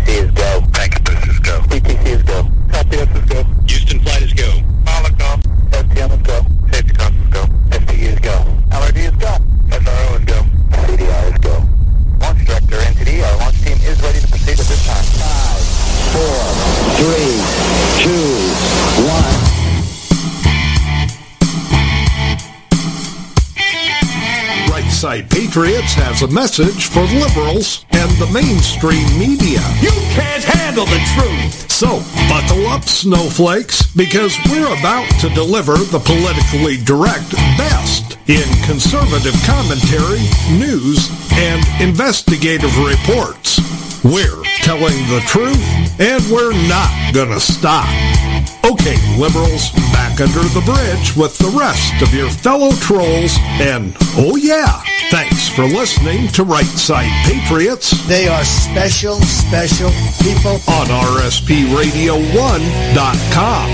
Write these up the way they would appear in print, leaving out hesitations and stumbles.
is go. Packet is go. CTC is go. Copy, S is go. Houston flight is go. Pilot go. STM is go. Safety console is go. STU is go. LRD is go. SRO is go. CDR is go. Launch director, NTD, our launch team is ready to proceed at this time. 5, 4, 3, 2, 1. Right Side Patriots has a message for liberals and the mainstream media. You can't handle the truth. So, buckle up, snowflakes, because we're about to deliver the politically direct best in conservative commentary, news, and investigative reports. We're telling the truth, and we're not gonna stop. Okay, liberals, back under the bridge with the rest of your fellow trolls, and oh yeah, thanks for listening to Right Side Patriots. They are special people On RSPRadio1.com.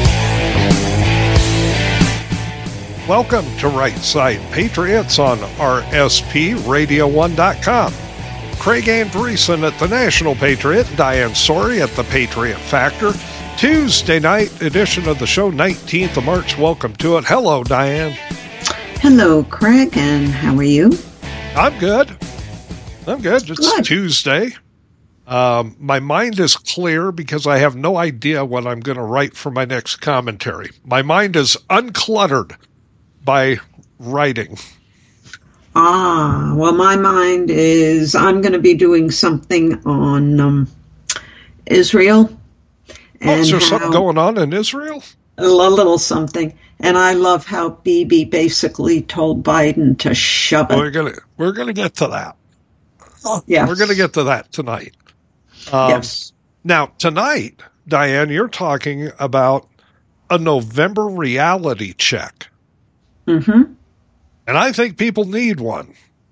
Welcome to Right Side Patriots on RSPRadio1.com. Craig Andreessen at the National Patriot, Diane Sori at the Patriot Factor. Tuesday night edition of the show, 19th of March. Welcome to it. Hello, Diane. Hello, Craig, and how are you? I'm good. It's Good. Tuesday. My mind is clear because I have no idea what I'm going to write for my next commentary. My mind is uncluttered by writing. Well, my mind is I'm going to be doing something on Israel. Is there something going on in Israel? A little something. And I love how Bibi basically told Biden to shove it. We're gonna get to that. Yes. We're going to get to that tonight. Yes. Now, tonight, Diane, you're talking about a November reality check. Mm-hmm. And I think people need one.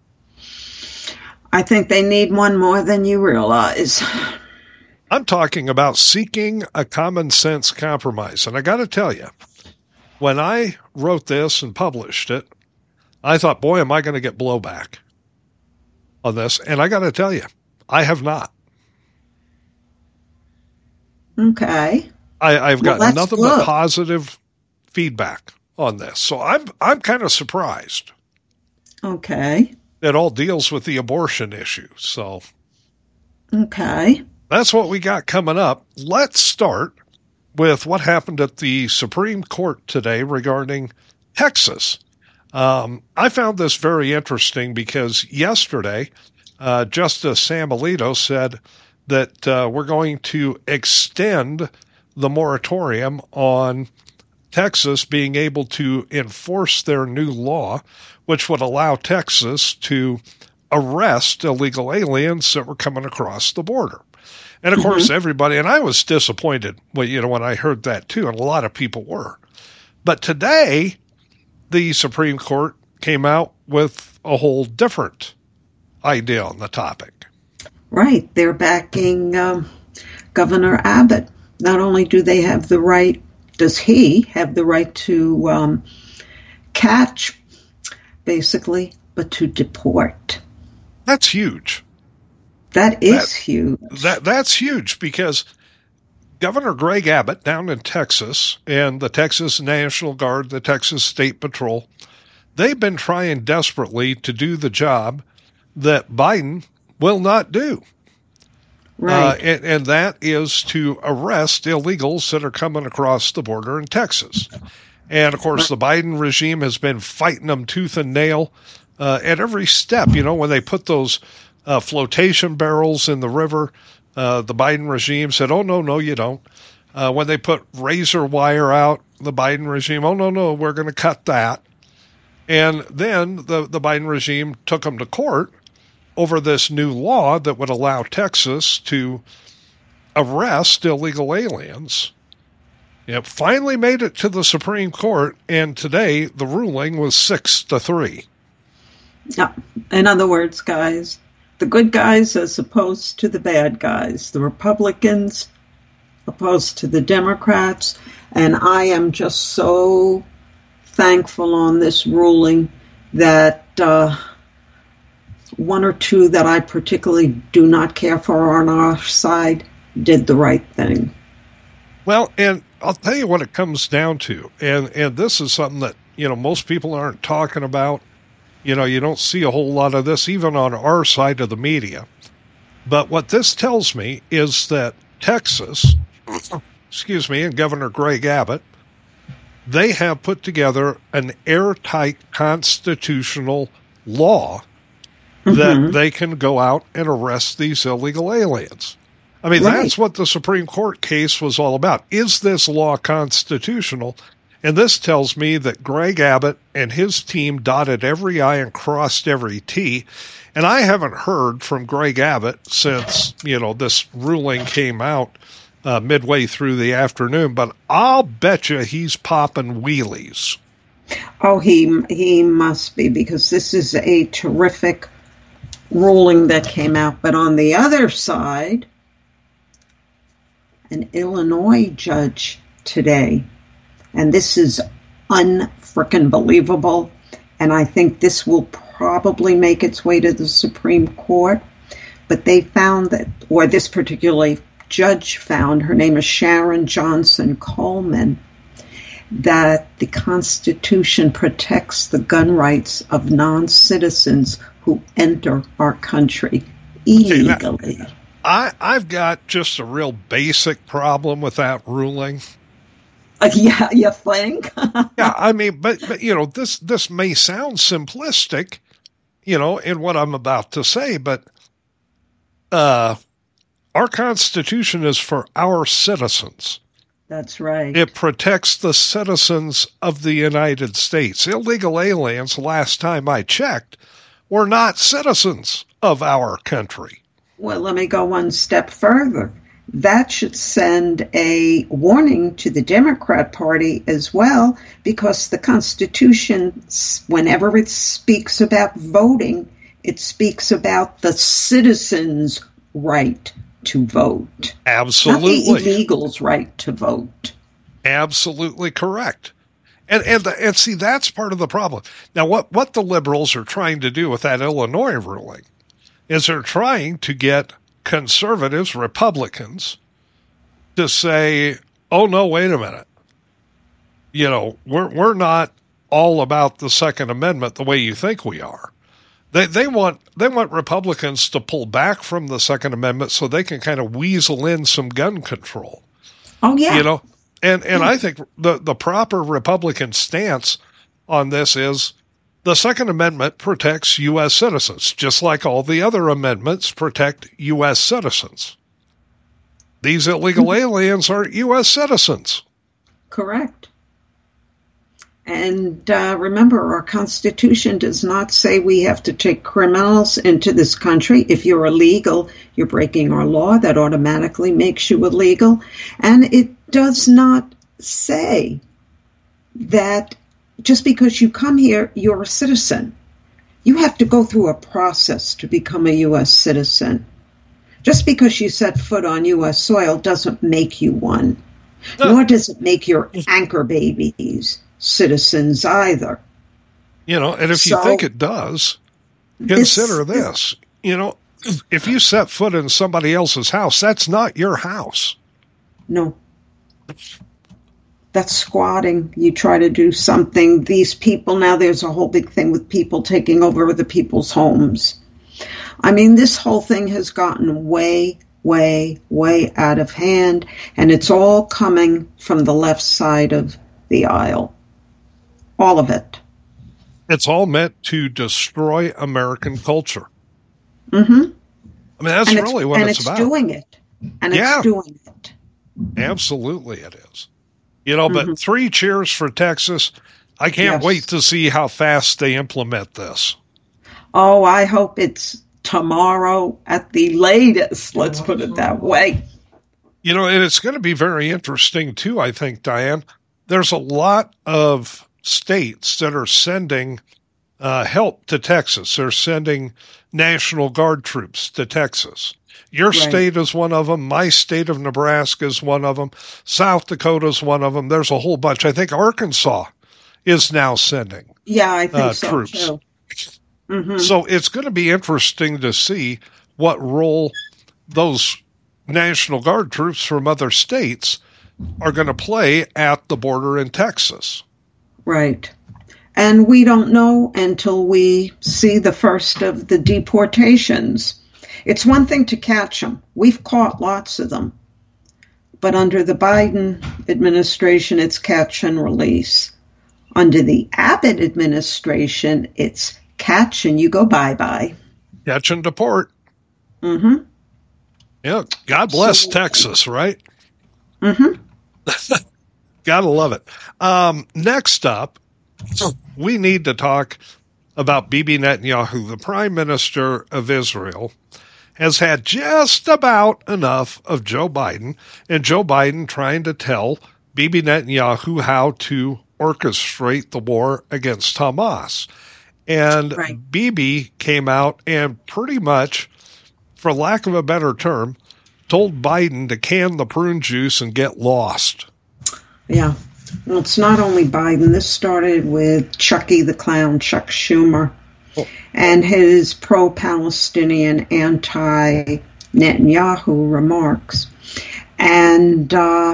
I think they need one more than you realize. I'm talking about seeking a common sense compromise. And I got to tell you, when I wrote this and published it, I thought, boy, am I going to get blowback on this. And I got to tell you, I have not. Okay. I've got nothing good. but positive feedback on this. So I'm kind of surprised. Okay. It all deals with the abortion issue. So Okay. that's what we got coming up. Let's start with what happened at the Supreme Court today regarding Texas. I found this very interesting because yesterday, Justice Sam Alito said that we're going to extend the moratorium on Texas being able to enforce their new law, which would allow Texas to arrest illegal aliens that were coming across the border. And of course, everybody, and I was disappointed when I heard that too, and a lot of people were. But today, the Supreme Court came out with a whole different idea on the topic. Right. They're backing Governor Abbott. Not only do they have the right, does he have the right to catch, basically, but to deport. That's huge. That is huge. That's huge because Governor Greg Abbott down in Texas and the Texas National Guard, the Texas State Patrol, they've been trying desperately to do the job that Biden will not do. Right. And that is to arrest illegals that are coming across the border in Texas. And, of course, the Biden regime has been fighting them tooth and nail at every step. When they put those flotation barrels in the river, the Biden regime said, oh, no, you don't. When they put razor wire out, the Biden regime, oh, no, we're going to cut that. And then the Biden regime took them to court over this new law that would allow Texas to arrest illegal aliens. It finally made it to the Supreme Court, and today the ruling was 6-3. Yeah. In other words, guys, the good guys as opposed to the bad guys, the Republicans opposed to the Democrats, and I am just so thankful on this ruling that one or two that I particularly do not care for on our side did the right thing. Well, and I'll tell you what it comes down to, and this is something that, most people aren't talking about. You don't see a whole lot of this, even on our side of the media. But what this tells me is that Texas, and Governor Greg Abbott, they have put together an airtight constitutional law that they can go out and arrest these illegal aliens. I mean, that's what the Supreme Court case was all about. Is this law constitutional? And this tells me that Greg Abbott and his team dotted every I and crossed every T. And I haven't heard from Greg Abbott since, this ruling came out midway through the afternoon, but I'll bet you he's popping wheelies. Oh, he must be, because this is a terrific ruling that came out. But on the other side, an Illinois judge today, and this is unfrickin' believable, and I think this will probably make its way to the Supreme Court, but they found that, or this particular judge found, her name is Sharon Johnson Coleman, that the Constitution protects the gun rights of non-citizens who enter our country illegally. Okay, I've got just a real basic problem with that ruling. Yeah, you think? Yeah, I mean, but this may sound simplistic, in what I'm about to say, but our Constitution is for our citizens. That's right. It protects the citizens of the United States. Illegal aliens, last time I checked, were not citizens of our country. Well, let me go one step further. That should send a warning to the Democrat Party as well, because the Constitution, whenever it speaks about voting, it speaks about the citizens' right to vote. Absolutely. Not the illegals' right to vote. Absolutely correct. And see, that's part of the problem. Now, what the liberals are trying to do with that Illinois ruling is they're trying to get conservatives, Republicans, to say, oh, no, wait a minute. We're not all about the Second Amendment the way you think we are. They want Republicans to pull back from the Second Amendment so they can kind of weasel in some gun control. Oh, yeah. And I think the proper Republican stance on this is the Second Amendment protects U.S. citizens, just like all the other amendments protect U.S. citizens. These illegal aliens are U.S. citizens. Correct. And remember, our Constitution does not say we have to take criminals into this country. If you're illegal, you're breaking our law. That automatically makes you illegal. And it does not say that just because you come here, you're a citizen. You have to go through a process to become a U.S. citizen. Just because you set foot on U.S. soil doesn't make you one. Nor does it make your anchor babies citizens either. And if you think it does, consider this. If you set foot in somebody else's house, that's not your house. No. That's squatting. You try to do something. These people, now there's a whole big thing with people taking over the people's homes. I mean, this whole thing has gotten way, way, way out of hand, and it's all coming from the left side of the aisle. All of it. It's all meant to destroy American culture. Mm-hmm. I mean, that's really what it's about. And it's doing it. And it's doing it. Absolutely it is. But 3 cheers for Texas. I can't wait to see how fast they implement this. Oh, I hope it's tomorrow at the latest. Let's put it that way. And it's going to be very interesting, too, I think, Diane. There's a lot of states that are sending help to Texas. They're sending National Guard troops to Texas. Your state is one of them. My state of Nebraska is one of them. South Dakota is one of them. There's a whole bunch. I think Arkansas is now sending I think so, troops. Too. Mm-hmm. So it's going to be interesting to see what role those National Guard troops from other states are going to play at the border in Texas. Right. And we don't know until we see the first of the deportations. It's one thing to catch them. We've caught lots of them. But under the Biden administration, it's catch and release. Under the Abbott administration, it's catch and you go bye-bye. Catch and deport. Mm-hmm. Yeah, God bless Texas, right? Mm-hmm. Gotta love it. Next up, we need to talk about Bibi Netanyahu, the Prime Minister of Israel, has had just about enough of Joe Biden, and Joe Biden trying to tell Bibi Netanyahu how to orchestrate the war against Hamas. And Right. Bibi came out and pretty much, for lack of a better term, told Biden to can the prune juice and get lost. Yeah. Well, it's not only Biden. This started with Chucky the Clown, Chuck Schumer, and his pro-Palestinian, anti-Netanyahu remarks. And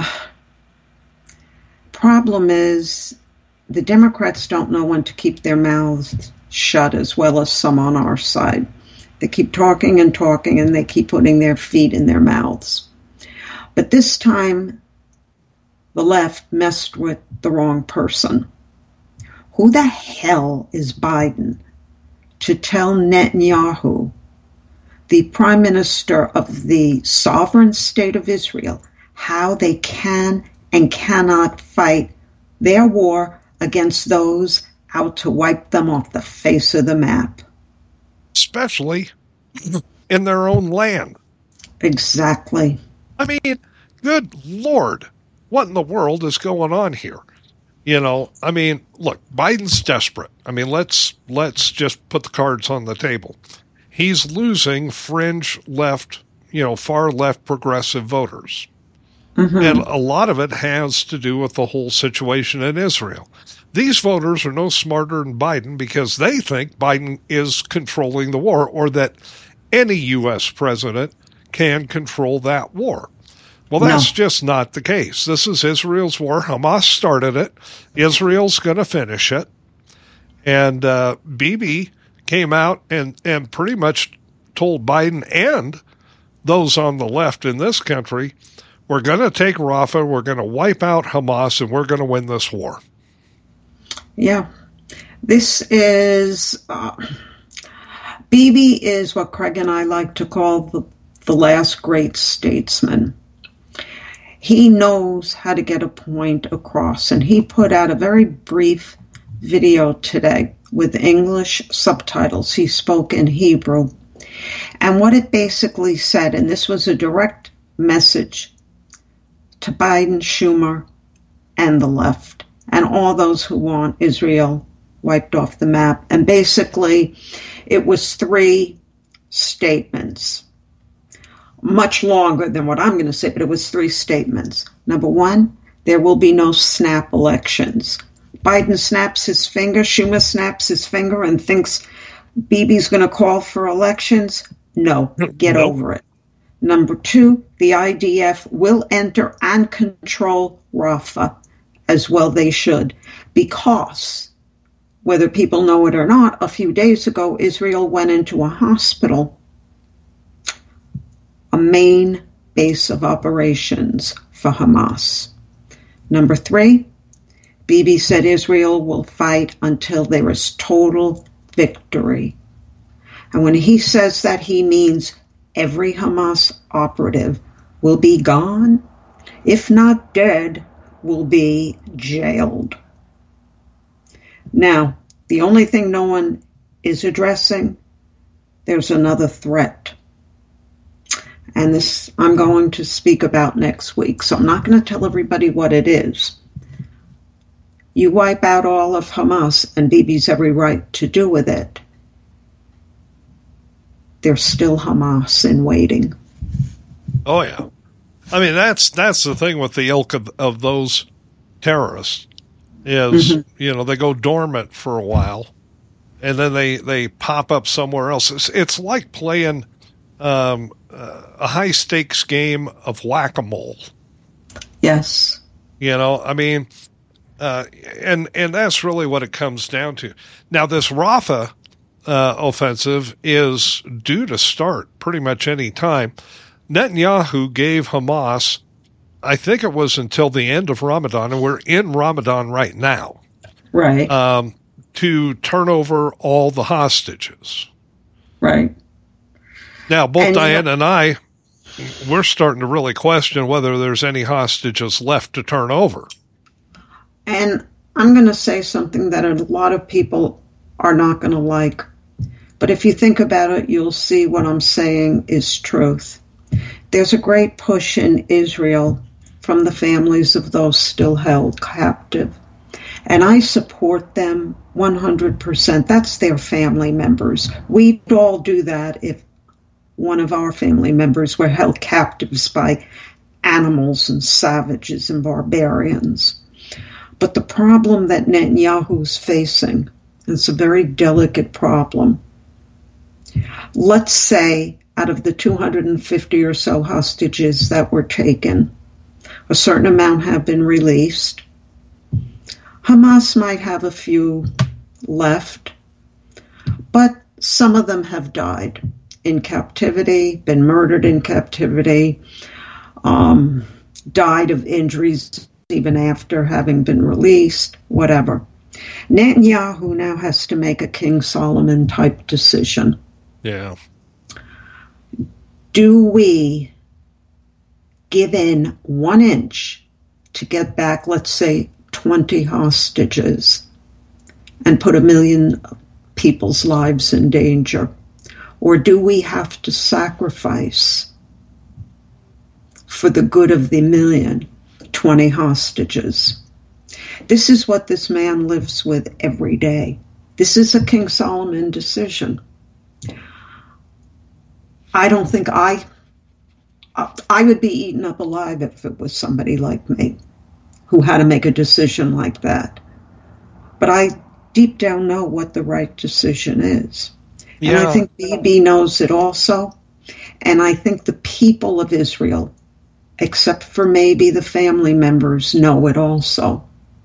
problem is the Democrats don't know when to keep their mouths shut as well as some on our side. They keep talking and talking, and they keep putting their feet in their mouths. But this time, the left messed with the wrong person. Who the hell is Biden to tell Netanyahu, the Prime Minister of the sovereign state of Israel, how they can and cannot fight their war against those out to wipe them off the face of the map? Especially in their own land. Exactly. I mean, good Lord, what in the world is going on here? You know, I mean, look, Biden's desperate. I mean, let's just put the cards on the table. He's losing fringe left, far left progressive voters. Mm-hmm. And a lot of it has to do with the whole situation in Israel. These voters are no smarter than Biden because they think Biden is controlling the war, or that any U.S. president can control that war. Well, that's just not the case. This is Israel's war. Hamas started it. Israel's going to finish it. And Bibi came out and pretty much told Biden and those on the left in this country, we're going to take Rafah, we're going to wipe out Hamas, and we're going to win this war. Yeah. This is, Bibi is what Craig and I like to call the last great statesman. He knows how to get a point across, and he put out a very brief video today with English subtitles. He spoke in Hebrew. And what it basically said, and this was a direct message to Biden, Schumer, and the left, and all those who want Israel wiped off the map. And basically, it was 3 statements. Much longer than what I'm going to say, but it was 3 statements. Number 1, there will be no snap elections. Biden snaps his finger, Schumer snaps his finger and thinks Bibi's going to call for elections. No, get over it. Number 2, the IDF will enter and control Rafah, as well they should, because whether people know it or not, a few days ago, Israel went into a hospital, a main base of operations for Hamas. Number 3, Bibi said Israel will fight until there is total victory. And when he says that, he means every Hamas operative will be gone, if not dead, will be jailed. Now, the only thing no one is addressing, there's another threat. And this I'm going to speak about next week, so I'm not going to tell everybody what it is. You wipe out all of Hamas, and Bibi's every right to do with it. There's still Hamas in waiting. Oh, yeah. I mean, that's the thing with the ilk of those terrorists is, they go dormant for a while, and then they pop up somewhere else. It's like playing a high stakes game of whack-a-mole. Yes. I mean, and that's really what it comes down to. Now, this Rafah offensive is due to start pretty much any time. Netanyahu gave Hamas, I think it was until the end of Ramadan, and we're in Ramadan right now, Right. to turn over all the hostages. Right. Now, both And, Diane and I, we're starting to really question whether there's any hostages left to turn over. And I'm going to say something that a lot of people are not going to like. But if you think about it, you'll see what I'm saying is truth. There's a great push in Israel from the families of those still held captive. And I support them 100%. That's their family members. We'd all do that if one of our family members were held captives by animals and savages and barbarians. But the problem that Netanyahu's facing, it's a very delicate problem. Let's say out of the 250 or so hostages that were taken, a certain amount have been released. Hamas might have a few left, but some of them have died in captivity, been murdered in captivity, died of injuries even after having been released, whatever. Netanyahu now has to make a King Solomon type decision. Yeah. Do we give in 1 inch to get back, let's say, 20 hostages and put 1 million people's lives in danger? Or do we have to sacrifice for the good of the 1 million, 20 hostages? This is what this man lives with every day. This is a King Solomon decision. I don't think I would be eaten up alive if it was somebody like me who had to make a decision like that. But I deep down know what the right decision is. Yeah. And I think Bibi knows it also. And I think the people of Israel, except for maybe the family members, know it also.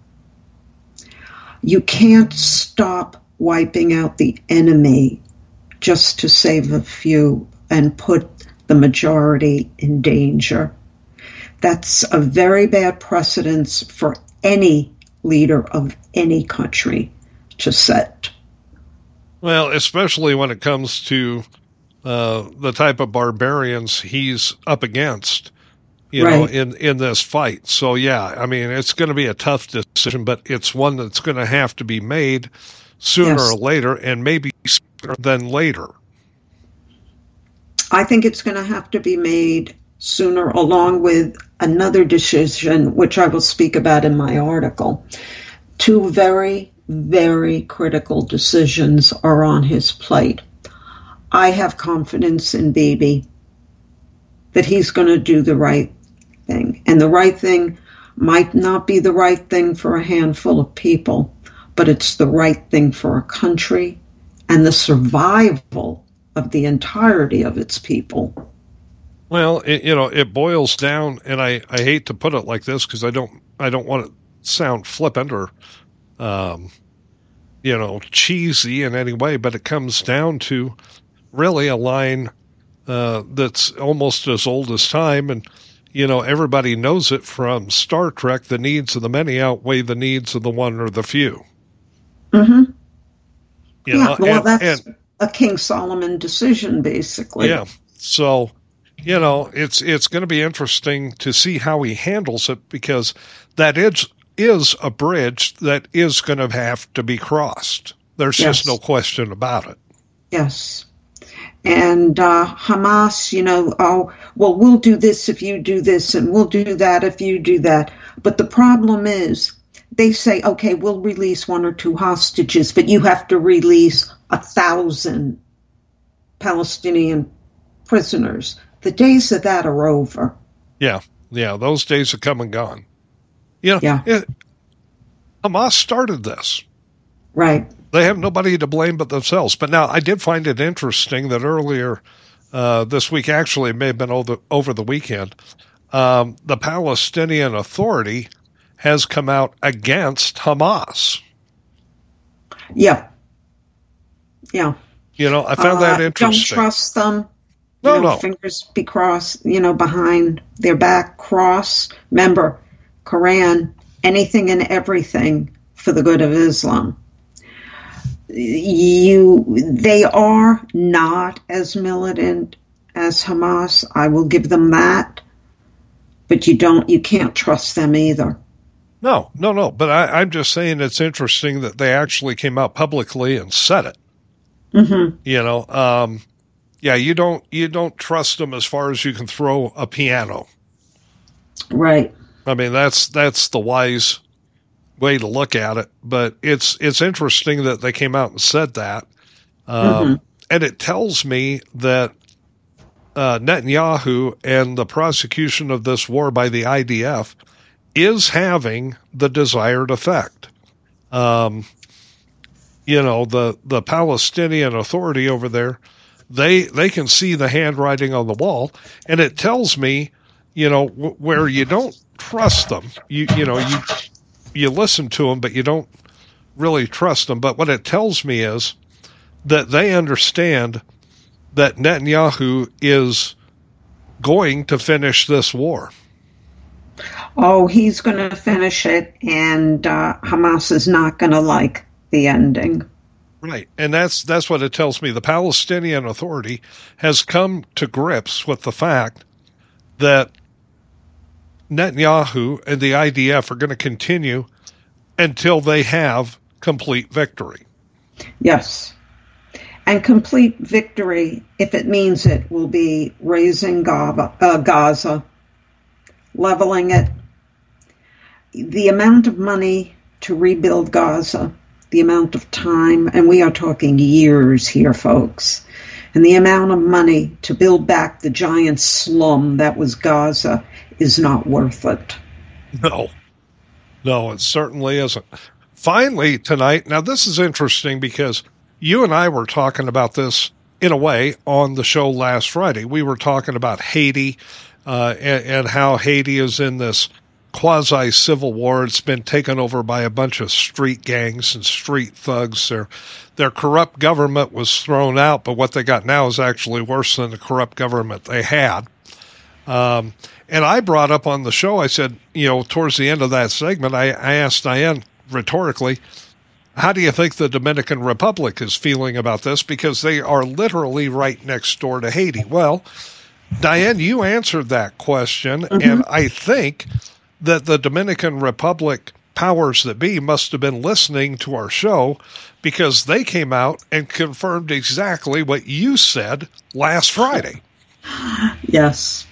You can't stop wiping out the enemy just to save a few and put the majority in danger. That's a very bad precedence for any leader of any country to set. Well, especially when it comes to the type of barbarians he's up against, Right. in this fight. So, yeah, I mean, it's going to be a tough decision, but it's one that's going to have to be made sooner Yes. or later, and maybe sooner than later. I think it's going to have to be made sooner, along with another decision, which I will speak about in my article. 2 very, very critical decisions are on his plate. I have confidence in Bibi that he's going to do the right thing. And the right thing might not be the right thing for a handful of people, but it's the right thing for a country and the survival of the entirety of its people. Well, it boils down, and I hate to put it like this because I don't want to sound flippant or, cheesy in any way, but it comes down to really a line that's almost as old as time, and everybody knows it from Star Trek: the needs of the many outweigh the needs of the one or the few. Mm-hmm. That's a King Solomon decision, basically. Yeah. So, it's going to be interesting to see how he handles it, because that is a bridge that is going to have to be crossed. There's just no question about it. Yes. And Hamas, we'll do this if you do this, and we'll do that if you do that. But the problem is, they say, okay, we'll release 1 or 2 hostages, but you have to release 1,000 Palestinian prisoners. The days of that are over. Yeah, those days are come and gone. Hamas started this. Right. They have nobody to blame but themselves. But now, I did find it interesting that earlier this week. Actually, it may have been over the weekend. The Palestinian Authority has come out against Hamas. Yeah. Yeah. I found that interesting. Don't trust them. No. Fingers be crossed, behind their back, cross. Remember, Quran, anything and everything for the good of Islam. They are not as militant as Hamas. I will give them that. But you can't trust them either. No. But I'm just saying it's interesting that they actually came out publicly and said it. Mm-hmm. You don't trust them as far as you can throw a piano. Right. I mean, that's the wise way to look at it. But it's interesting that they came out and said that. And it tells me that Netanyahu and the prosecution of this war by the IDF is having the desired effect. The Palestinian Authority over there, they can see the handwriting on the wall, and it tells me, where you don't trust them, you listen to them, but you don't really trust them. But what it tells me is that they understand that Netanyahu is going to finish this war. Oh, he's going to finish it, and Hamas is not going to like the ending. Right, and that's what it tells me. The Palestinian Authority has come to grips with the fact that Netanyahu and the IDF are going to continue until they have complete victory. Yes. And complete victory, if it means it, will be razing Gaza, leveling it. The amount of money to rebuild Gaza, the amount of time, and we are talking years here, folks, and the amount of money to build back the giant slum that was Gaza is not worth it. No, it certainly isn't. Finally, tonight, now this is interesting because you and I were talking about this in a way on the show last Friday. We were talking about Haiti and how Haiti is in this quasi-civil war. It's been taken over by a bunch of street gangs and street thugs. Their corrupt government was thrown out, but what they got now is actually worse than the corrupt government they had. And I brought up on the show, I said, towards the end of that segment, I asked Diane rhetorically, how do you think the Dominican Republic is feeling about this? Because they are literally right next door to Haiti. Well, Diane, you answered that question, and I think that the Dominican Republic powers that be must have been listening to our show, because they came out and confirmed exactly what you said last Friday. Yes.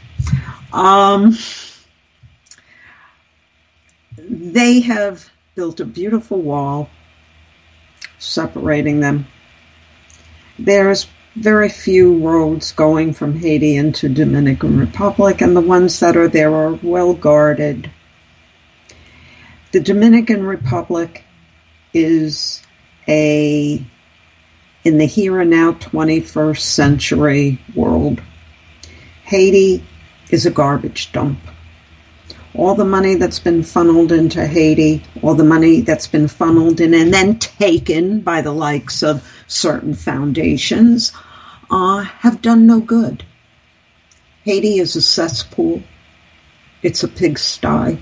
They have built a beautiful wall separating them. There's very few roads going from Haiti into Dominican Republic, and the ones that are there are well guarded. The Dominican Republic is in the here and now 21st century world. Haiti is a garbage dump. All the money that's been funneled into Haiti, all the money that's been funneled in and then taken by the likes of certain foundations, have done no good. Haiti is a cesspool. It's a pigsty.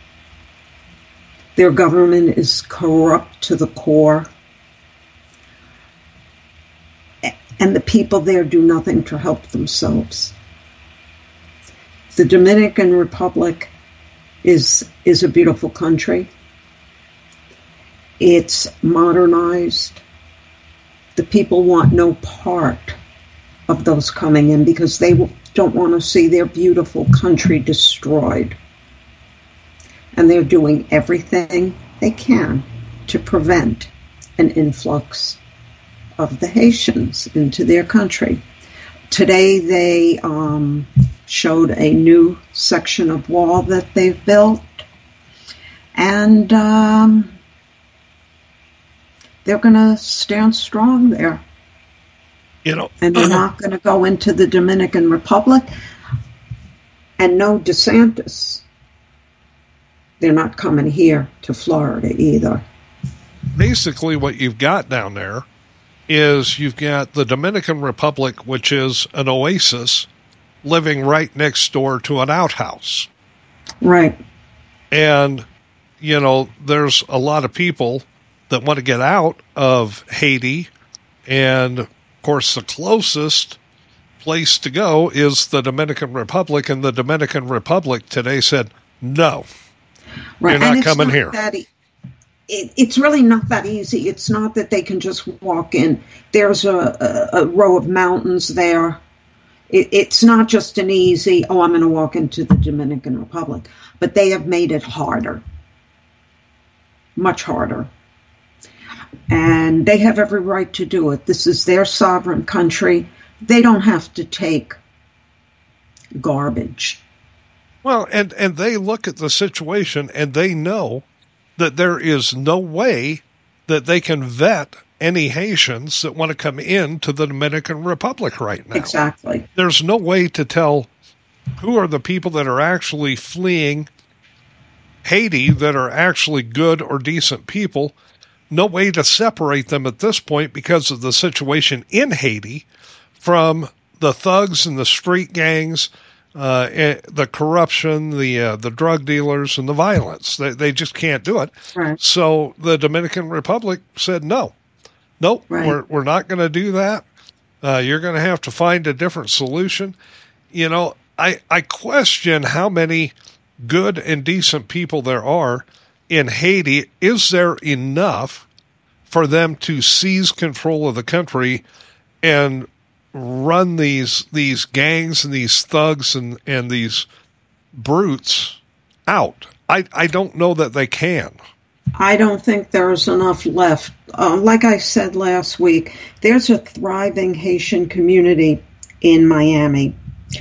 Their government is corrupt to the core. And the people there do nothing to help themselves. The Dominican Republic is a beautiful country. It's modernized. The people want no part of those coming in because they don't want to see their beautiful country destroyed. And they're doing everything they can to prevent an influx of the Haitians into their country. Today they showed a new section of wall that they've built, and they're going to stand strong there. And they're not going to go into the Dominican Republic. And no DeSantis. They're not coming here to Florida either. Basically, what you've got down there is you've got the Dominican Republic, which is an oasis, living right next door to an outhouse. Right. And, there's a lot of people that want to get out of Haiti. And, of course, the closest place to go is the Dominican Republic. And the Dominican Republic today said, no, right. You're not coming here. It's really not that easy. It's not that they can just walk in. There's a row of mountains there. It's not just an easy, I'm going to walk into the Dominican Republic. But they have made it harder. Much harder. And they have every right to do it. This is their sovereign country. They don't have to take garbage. Well, and they look at the situation and they know that there is no way that they can vet any Haitians that want to come into the Dominican Republic right now. Exactly. There's no way to tell who are the people that are actually fleeing Haiti that are actually good or decent people. No way to separate them at this point because of the situation in Haiti from the thugs and the street gangs, the corruption, the drug dealers, and the violence. They just can't do it. Right. So the Dominican Republic said, nope, right. we're not going to do that. You're going to have to find a different solution. I question how many good and decent people there are in Haiti. Is there enough for them to seize control of the country and run these gangs and these thugs and these brutes out? I don't know that they can. I don't think there's enough left. Like I said last week, there's a thriving Haitian community in Miami,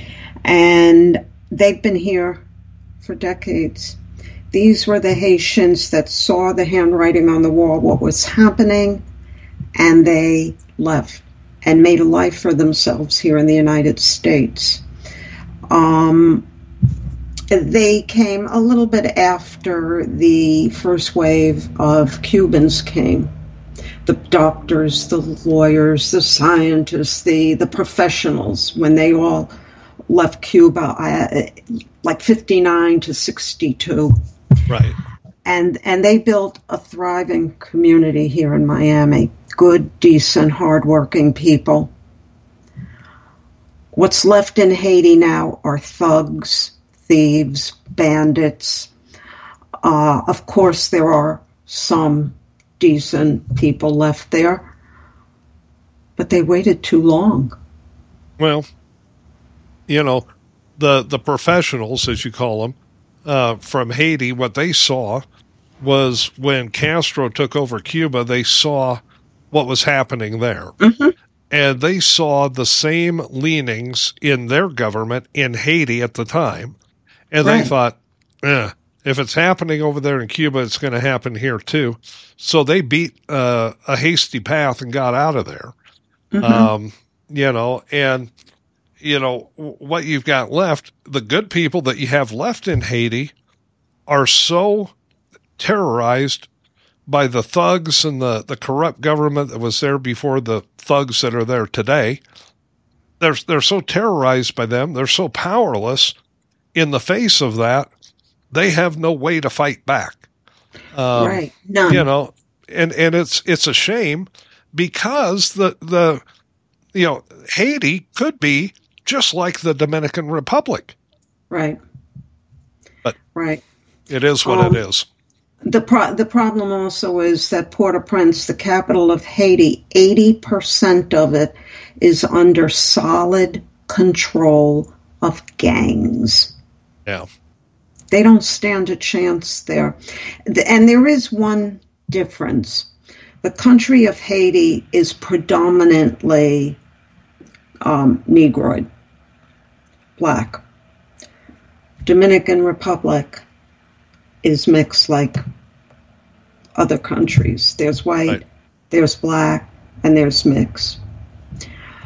and they've been here for decades. These were the Haitians that saw the handwriting on the wall, what was happening, and they left and made a life for themselves here in the United States. They came a little bit after the first wave of Cubans came. The doctors, the lawyers, the scientists, the professionals, when they all left Cuba, like 59 to 62. Right. And they built a thriving community here in Miami. Good, decent, hardworking people. What's left in Haiti now are thugs, thieves, bandits. Of course, there are some decent people left there, but they waited too long. Well, the professionals, as you call them, from Haiti, what they saw was when Castro took over Cuba, they saw what was happening there. Mm-hmm. And they saw the same leanings in their government in Haiti at the time. And they thought, if it's happening over there in Cuba, it's going to happen here too. So they beat a hasty path and got out of there. Mm-hmm. What you've got left, the good people that you have left in Haiti are so terrorized by the thugs and the corrupt government that was there before the thugs that are there today. They're so terrorized by them. They're so powerless in the face of that. They have no way to fight back. Right. None. And it's a shame because the Haiti could be just like the Dominican Republic. Right. But right. It is what it is. The problem also is that Port-au-Prince, the capital of Haiti, 80% of it is under solid control of gangs. Yeah. They don't stand a chance there. And there is one difference. The country of Haiti is predominantly Negroid, black. Dominican Republic is mixed like other countries. There's white, There's black, and there's mixed.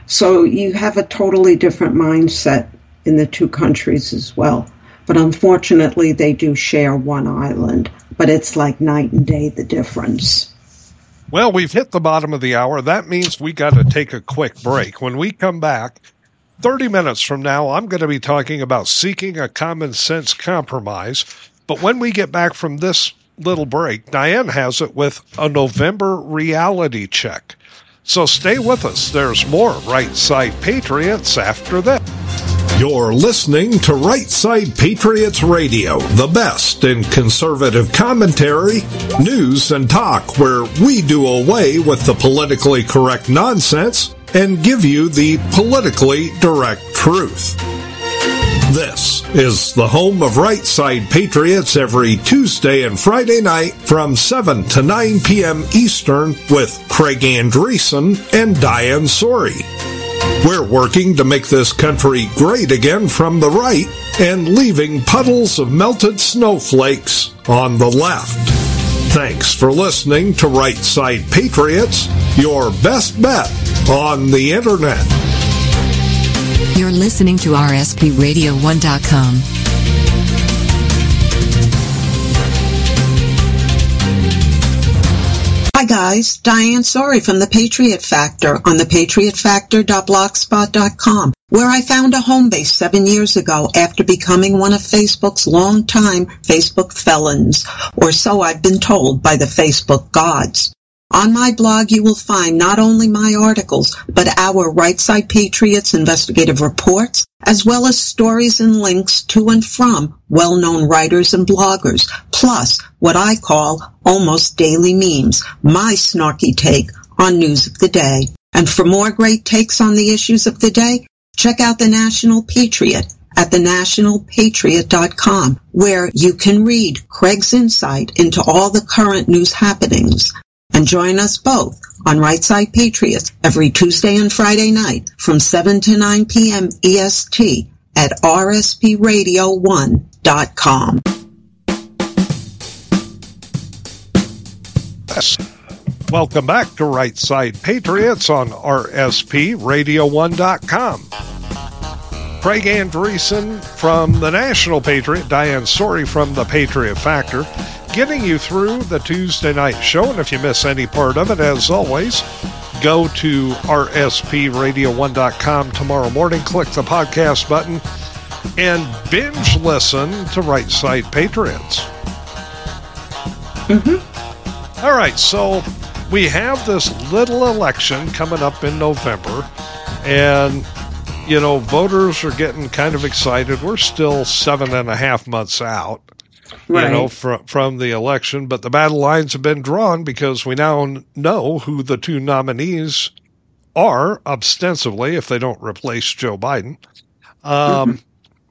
So you have a totally different mindset in the two countries as well. But unfortunately, they do share one island. But it's like night and day, the difference. Well, we've hit the bottom of the hour. That means we got to take a quick break. When we come back, 30 minutes from now, I'm going to be talking about seeking a common sense compromise. But when we get back from this little break, Diane has it with a November reality check. So stay with us. There's more Right Side Patriots after this. You're listening to Right Side Patriots Radio, the best in conservative commentary, news, and talk, where we do away with the politically correct nonsense and give you the politically direct truth. This is the home of Right Side Patriots every Tuesday and Friday night from 7 to 9 p.m. Eastern with Craig Andreessen and Diane Sori. We're working to make this country great again from the right and leaving puddles of melted snowflakes on the left. Thanks for listening to Right Side Patriots, your best bet on the Internet. You're listening to RSPRadio1.com. Hi guys, Diane Sori from The Patriot Factor on thepatriotfactor.blogspot.com, where I found a home base 7 years ago after becoming one of Facebook's longtime Facebook felons, or so I've been told by the Facebook gods. On my blog, you will find not only my articles, but our Right Side Patriots investigative reports, as well as stories and links to and from well-known writers and bloggers, plus what I call almost daily memes, my snarky take on news of the day. And for more great takes on the issues of the day, check out The National Patriot at thenationalpatriot.com, where you can read Craig's insight into all the current news happenings. And join us both on Right Side Patriots every Tuesday and Friday night from 7 to 9 p.m. EST at rspradio1.com. Welcome back to Right Side Patriots on rspradio1.com. Craig Andreessen from the National Patriot, Diane Sori from the Patriot Factor, getting you through the Tuesday night show. And if you miss any part of it, as always, go to rspradio1.com tomorrow morning, click the podcast button, and binge listen to Right Side Patriots. All right, so we have this little election coming up in November, and you know, voters are getting kind of excited. We're still 7.5 months out, right, you know, from the election, but the battle lines have been drawn because we now know who the two nominees are, ostensibly, if they don't replace Joe Biden. But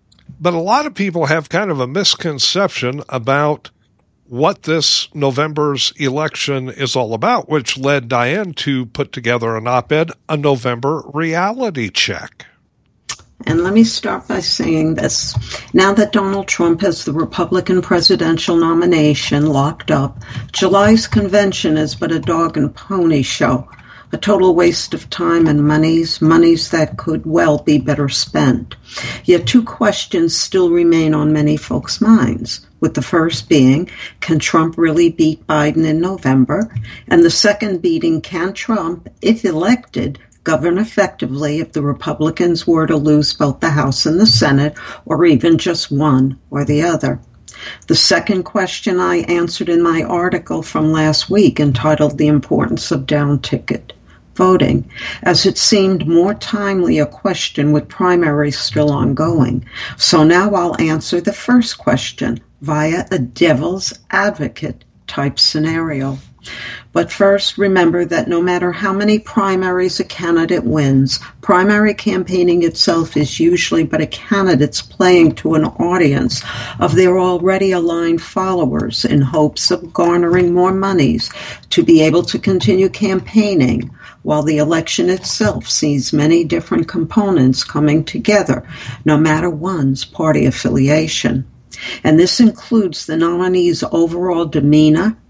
a lot of people have kind of a misconception about what this November's election is all about, which led Diane to put together an op-ed, A November Reality Check. And let me start by saying this. Now that Donald Trump has the Republican presidential nomination locked up, July's convention is but a dog and pony show, a total waste of time and monies that could well be better spent. Yet two questions still remain on many folks' minds, with the first being, can Trump really beat Biden in November? And the second being, can Trump, if elected, govern effectively if the Republicans were to lose both the House and the Senate, or even just one or the other? The second question I answered in my article from last week entitled The Importance of Down-Ticket Voting, as it seemed more timely a question with primaries still ongoing. So now I'll answer the first question via a devil's advocate type scenario. But first, remember that no matter how many primaries a candidate wins, primary campaigning itself is usually but a candidate's playing to an audience of their already aligned followers in hopes of garnering more monies to be able to continue campaigning, while the election itself sees many different components coming together, no matter one's party affiliation. And this includes the nominee's overall demeanor,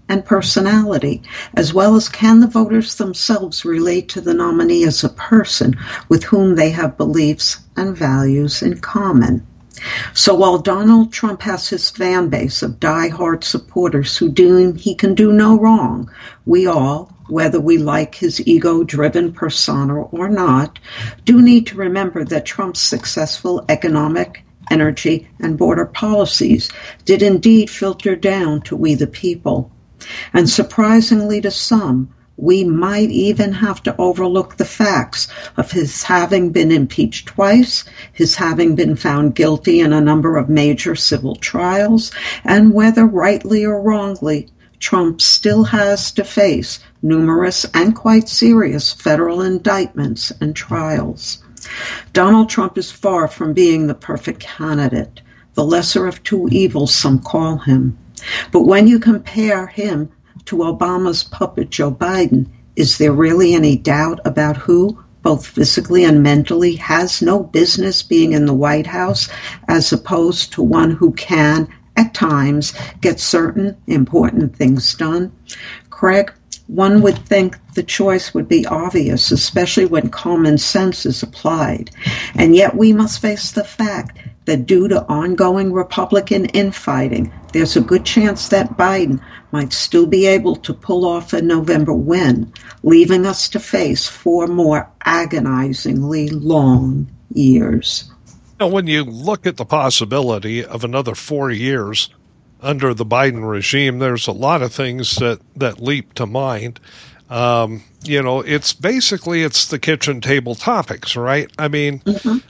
and personality, as well as can the voters themselves relate to the nominee as a person with whom they have beliefs and values in common. So while Donald Trump has his fan base of die-hard supporters who deem he can do no wrong, we all, whether we like his ego-driven persona or not, do need to remember that Trump's successful economic, energy, and border policies did indeed filter down to we the people. And surprisingly to some, we might even have to overlook the facts of his having been impeached twice, his having been found guilty in a number of major civil trials, and whether rightly or wrongly, Trump still has to face numerous and quite serious federal indictments and trials. Donald Trump is far from being the perfect candidate, the lesser of two evils some call him. But when you compare him to Obama's puppet Joe Biden, is there really any doubt about who, both physically and mentally, has no business being in the White House as opposed to one who can, at times, get certain important things done? Craig, one would think the choice would be obvious, especially when common sense is applied. And yet we must face the fact that due to ongoing Republican infighting, there's a good chance that Biden might still be able to pull off a November win, leaving us to face 4 more agonizingly long years. Now, when you look at the possibility of another 4 years under the Biden regime, there's a lot of things that leap to mind. It's basically, it's the kitchen table topics, right? I mean,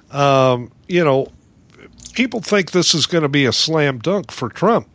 people think this is going to be a slam dunk for Trump,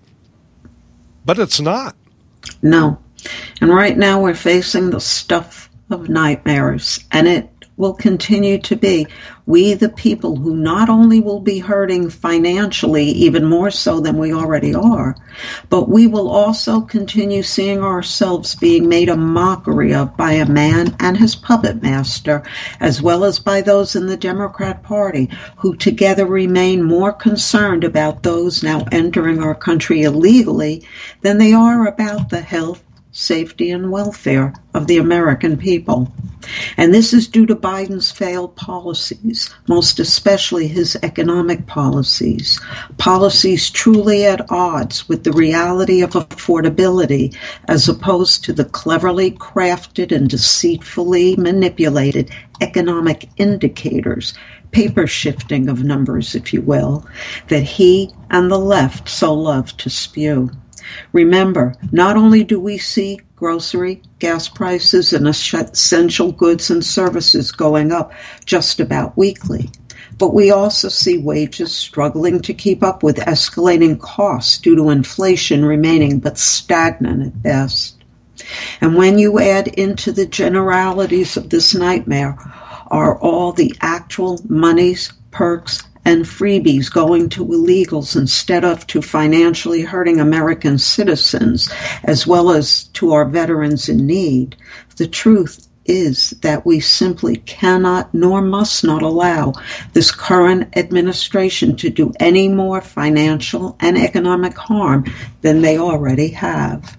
but it's not. No. And right now we're facing the stuff of nightmares, and it will continue to be. We, the people, who not only will be hurting financially, even more so than we already are, but we will also continue seeing ourselves being made a mockery of by a man and his puppet master, as well as by those in the Democrat Party, who together remain more concerned about those now entering our country illegally than they are about the health, safety, and welfare of the American people. And this is due to Biden's failed policies, most especially his economic policies, policies truly at odds with the reality of affordability, as opposed to the cleverly crafted and deceitfully manipulated economic indicators, paper shifting of numbers, if you will, that he and the left so love to spew. Remember, not only do we see grocery, gas prices, and essential goods and services going up just about weekly, but we also see wages struggling to keep up with escalating costs due to inflation remaining but stagnant at best. And when you add into the generalities of this nightmare are all the actual monies, perks, and freebies going to illegals instead of to financially hurting American citizens, as well as to our veterans in need, the truth is that we simply cannot nor must not allow this current administration to do any more financial and economic harm than they already have.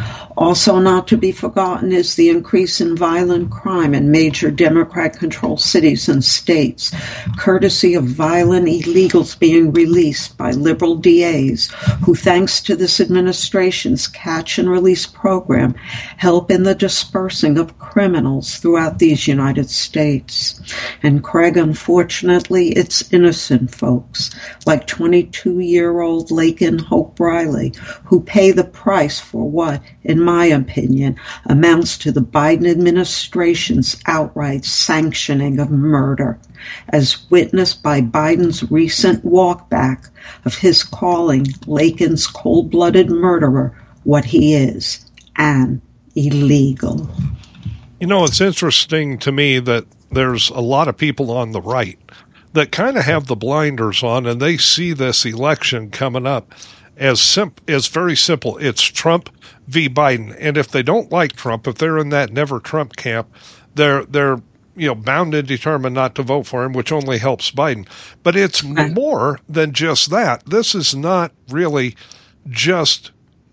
Also not to be forgotten is the increase in violent crime in major Democrat-controlled cities and states, courtesy of violent illegals being released by liberal DAs who, thanks to this administration's catch-and-release program, help in the dispersing of criminals throughout these United States. And Craig, unfortunately, it's innocent folks, like 22-year-old Laken Hope Riley, who pay the price for what, in my opinion, amounts to the Biden administration's outright sanctioning of murder, as witnessed by Biden's recent walkback of his calling Laken's cold-blooded murderer what he is, an illegal. You know, it's interesting to me that there's a lot of people on the right that kind of have the blinders on, and they see this election coming up as very simple. It's Trump v. Biden. And if they don't like Trump, if they're in that never Trump camp, they're bound and determined not to vote for him, which only helps Biden. But it's more than just that. This is not really just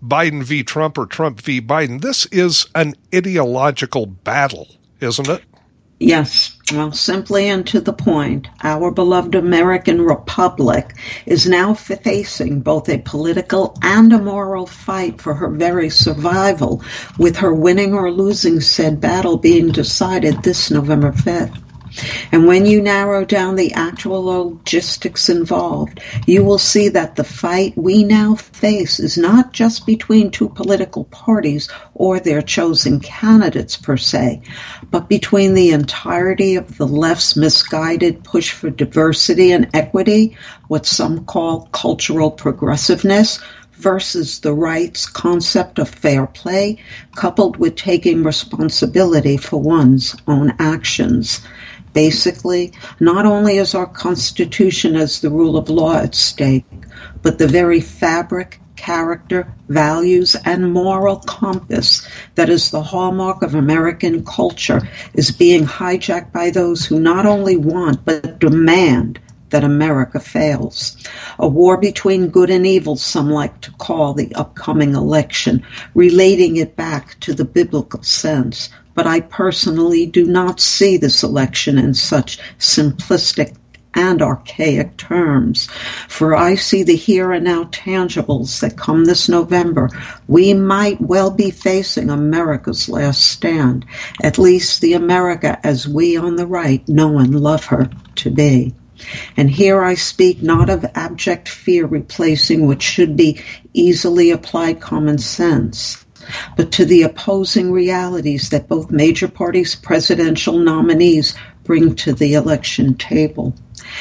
Biden v. Trump or Trump v. Biden. This is an ideological battle, isn't it? Yes. Well, simply and to the point, our beloved American Republic is now facing both a political and a moral fight for her very survival, with her winning or losing said battle being decided this November 5th. And when you narrow down the actual logistics involved, you will see that the fight we now face is not just between two political parties or their chosen candidates per se, but between the entirety of the left's misguided push for diversity and equity, what some call cultural progressiveness, versus the right's concept of fair play, coupled with taking responsibility for one's own actions. Basically, not only is our Constitution as the rule of law at stake, but the very fabric, character, values, and moral compass that is the hallmark of American culture is being hijacked by those who not only want but demand that America fails. A war between good and evil, some like to call the upcoming election, relating it back to the biblical sense. But I personally do not see this election in such simplistic and archaic terms, for I see the here and now tangibles that come this November. We might well be facing America's last stand, at least the America as we on the right know and love her to be. And here I speak not of abject fear replacing what should be easily applied common sense, but to the opposing realities that both major parties' presidential nominees bring to the election table.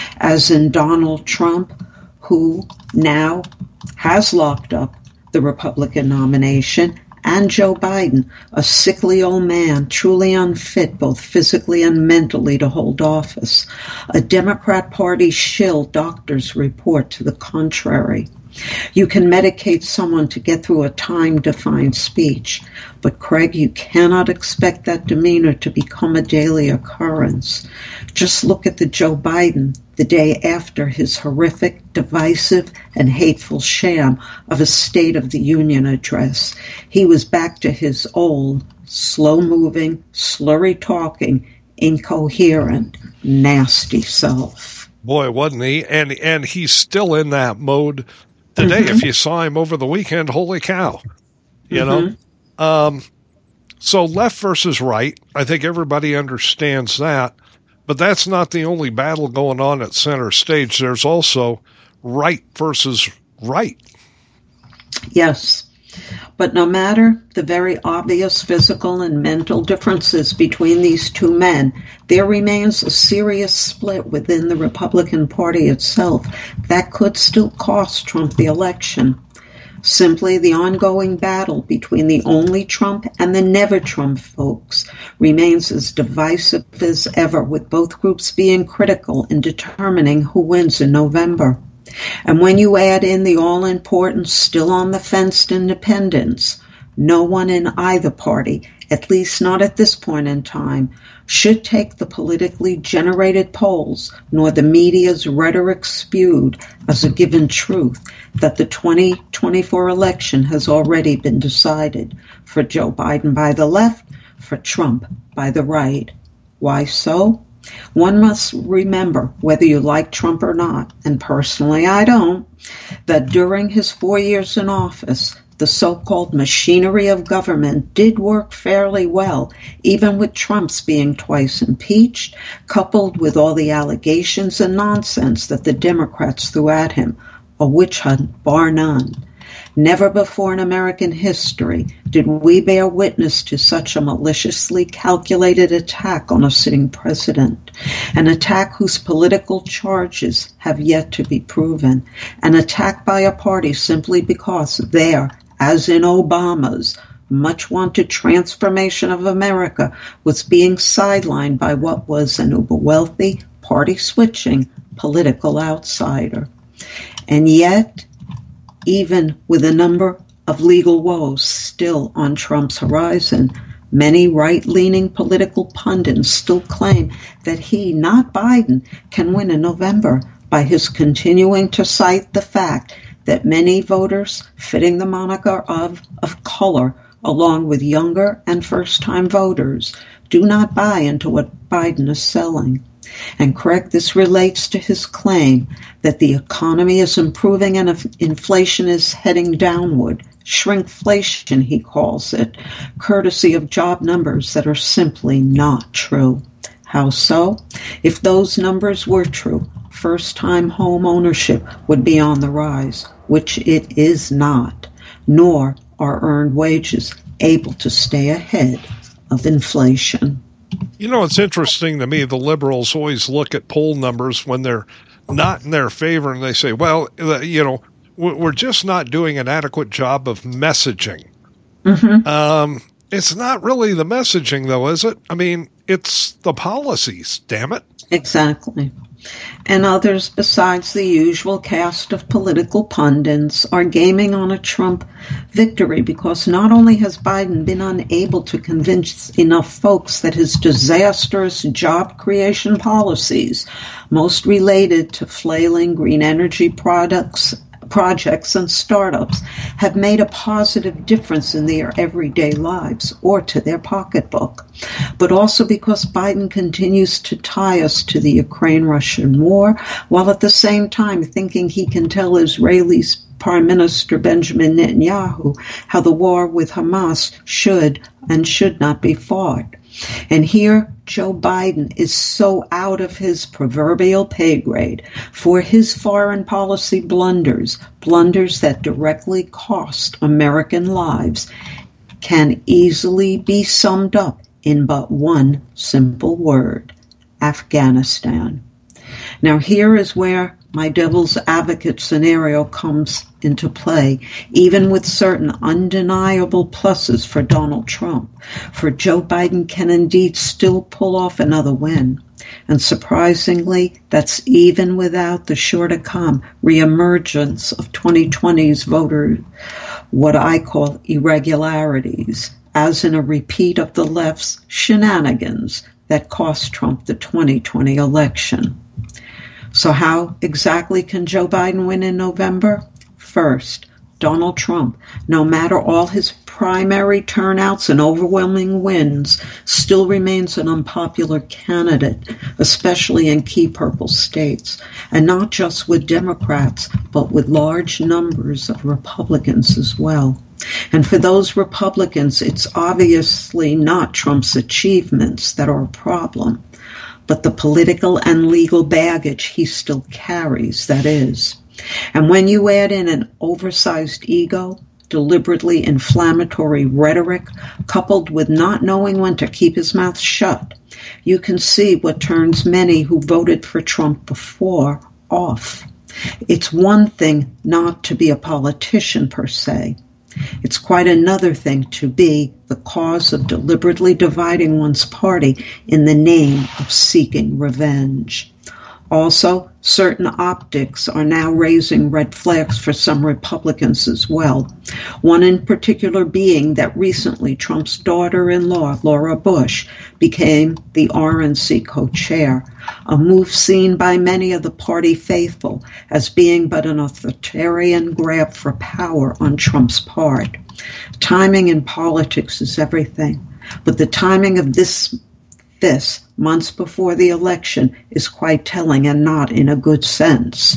As in Donald Trump, who now has locked up the Republican nomination, and Joe Biden, a sickly old man, truly unfit both physically and mentally to hold office. A Democrat Party shill doctors report to the contrary. You can medicate someone to get through a time-defined speech, but Craig, you cannot expect that demeanor to become a daily occurrence. Just look at the Joe Biden the day after his horrific, divisive, and hateful sham of a State of the Union address. He was back to his old, slow-moving, slurry-talking, incoherent, nasty self. Boy, wasn't he? And he's still in that mode today. If you saw him over the weekend, holy cow. You know? So left versus right, I think everybody understands that. But that's not the only battle going on at center stage. There's also right versus right. Yes. But no matter the very obvious physical and mental differences between these two men, there remains a serious split within the Republican Party itself that could still cost Trump the election. Simply, the ongoing battle between the only Trump and the never Trump folks remains as divisive as ever, with both groups being critical in determining who wins in November. And when you add in the all-important still on the fence independents, no one in either party, at least not at this point in time, should take the politically generated polls nor the media's rhetoric spewed as a given truth that the 2024 election has already been decided for Joe Biden by the left, for Trump by the right. Why so? One must remember, whether you like Trump or not, and personally I don't, that during his 4 years in office, the so-called machinery of government did work fairly well, even with Trump's being twice impeached, coupled with all the allegations and nonsense that the Democrats threw at him, a witch hunt bar none. Never before in American history did we bear witness to such a maliciously calculated attack on a sitting president, an attack whose political charges have yet to be proven, an attack by a party simply because their, as in Obama's, much-wanted transformation of America was being sidelined by what was an uber-wealthy, party-switching political outsider. And yet, even with a number of legal woes still on Trump's horizon, many right-leaning political pundits still claim that he, not Biden, can win in November by his continuing to cite the fact that many voters fitting the moniker of color, along with younger and first-time voters, do not buy into what Biden is selling. And correct, this relates to his claim that the economy is improving and inflation is heading downward. Shrinkflation, he calls it, courtesy of job numbers that are simply not true. How so? If those numbers were true, first-time home ownership would be on the rise, which it is not, nor are earned wages able to stay ahead of inflation. You know, it's interesting to me, the liberals always look at poll numbers when they're not in their favor, and they say, well, you know, we're just not doing an adequate job of messaging. Mm-hmm. It's not really the messaging, though, is it? I mean, it's the policies, damn it. Exactly. And others besides the usual cast of political pundits are gaming on a Trump victory because not only has Biden been unable to convince enough folks that his disastrous job creation policies, most related to flailing green energy projects and startups, have made a positive difference in their everyday lives or to their pocketbook, but also because Biden continues to tie us to the Ukraine-Russian war, while at the same time thinking he can tell Israel's Prime Minister Benjamin Netanyahu how the war with Hamas should and should not be fought. And here, Joe Biden is so out of his proverbial pay grade for his foreign policy blunders that directly cost American lives, can easily be summed up in but one simple word: Afghanistan. Now here is where my devil's advocate scenario comes into play, even with certain undeniable pluses for Donald Trump. For Joe Biden can indeed still pull off another win. And surprisingly, that's even without the sure-to-come reemergence of 2020's voter, what I call irregularities, as in a repeat of the left's shenanigans that cost Trump the 2020 election. So how exactly can Joe Biden win in November? First, Donald Trump, no matter all his primary turnouts and overwhelming wins, still remains an unpopular candidate, especially in key purple states, and not just with Democrats, but with large numbers of Republicans as well. And for those Republicans, it's obviously not Trump's achievements that are a problem, but the political and legal baggage he still carries, that is. And when you add in an oversized ego, deliberately inflammatory rhetoric, coupled with not knowing when to keep his mouth shut, you can see what turns many who voted for Trump before off. It's one thing not to be a politician per se. It's quite another thing to be the cause of deliberately dividing one's party in the name of seeking revenge. Also, certain optics are now raising red flags for some Republicans as well. One in particular being that recently Trump's daughter-in-law, Laura Bush, became the RNC co-chair, a move seen by many of the party faithful as being but an authoritarian grab for power on Trump's part. Timing in politics is everything, but the timing of this months before the election is quite telling, and not in a good sense,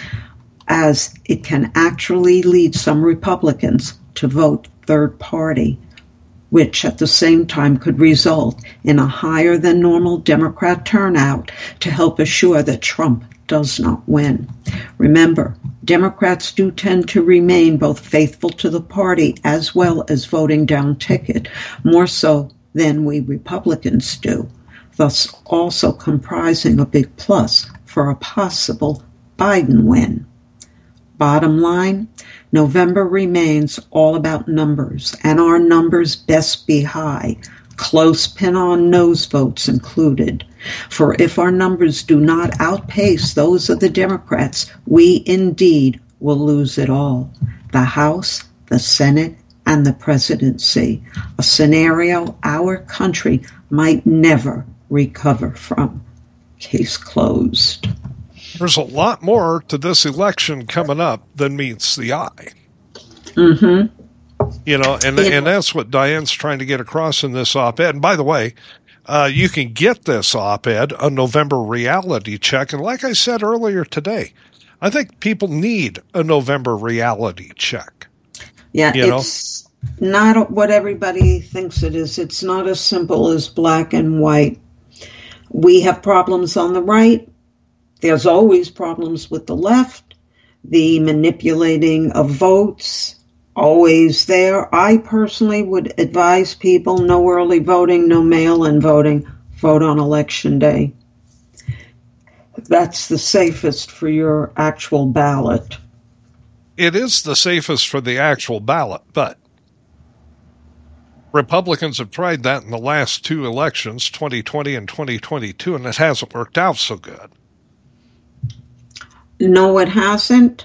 as it can actually lead some Republicans to vote third party, which at the same time could result in a higher than normal Democrat turnout to help assure that Trump does not win. Remember, Democrats do tend to remain both faithful to the party as well as voting down ticket, more so than we Republicans do, thus also comprising a big plus for a possible Biden win. Bottom line, November remains all about numbers, and our numbers best be high, close pin-on-nose votes included. For if our numbers do not outpace those of the Democrats, we indeed will lose it all. The House, the Senate, and the presidency, a scenario our country might never recover from. Case closed. There's a lot more to this election coming up than meets the eye. Mm-hmm. You know, and that's what Diane's trying to get across in this op-ed. And by the way, you can get this op-ed on November Reality Check. And like I said earlier today, I think people need a November reality check. Yeah, it's not what everybody thinks it is. It's not as simple as black and white. We have problems on the right. There's always problems with the left. The manipulating of votes, always there. I personally would advise people no early voting, no mail-in voting. Vote on Election Day. That's the safest for your actual ballot. It is the safest for the actual ballot, but Republicans have tried that in the last two elections, 2020 and 2022, and it hasn't worked out so good. No, it hasn't.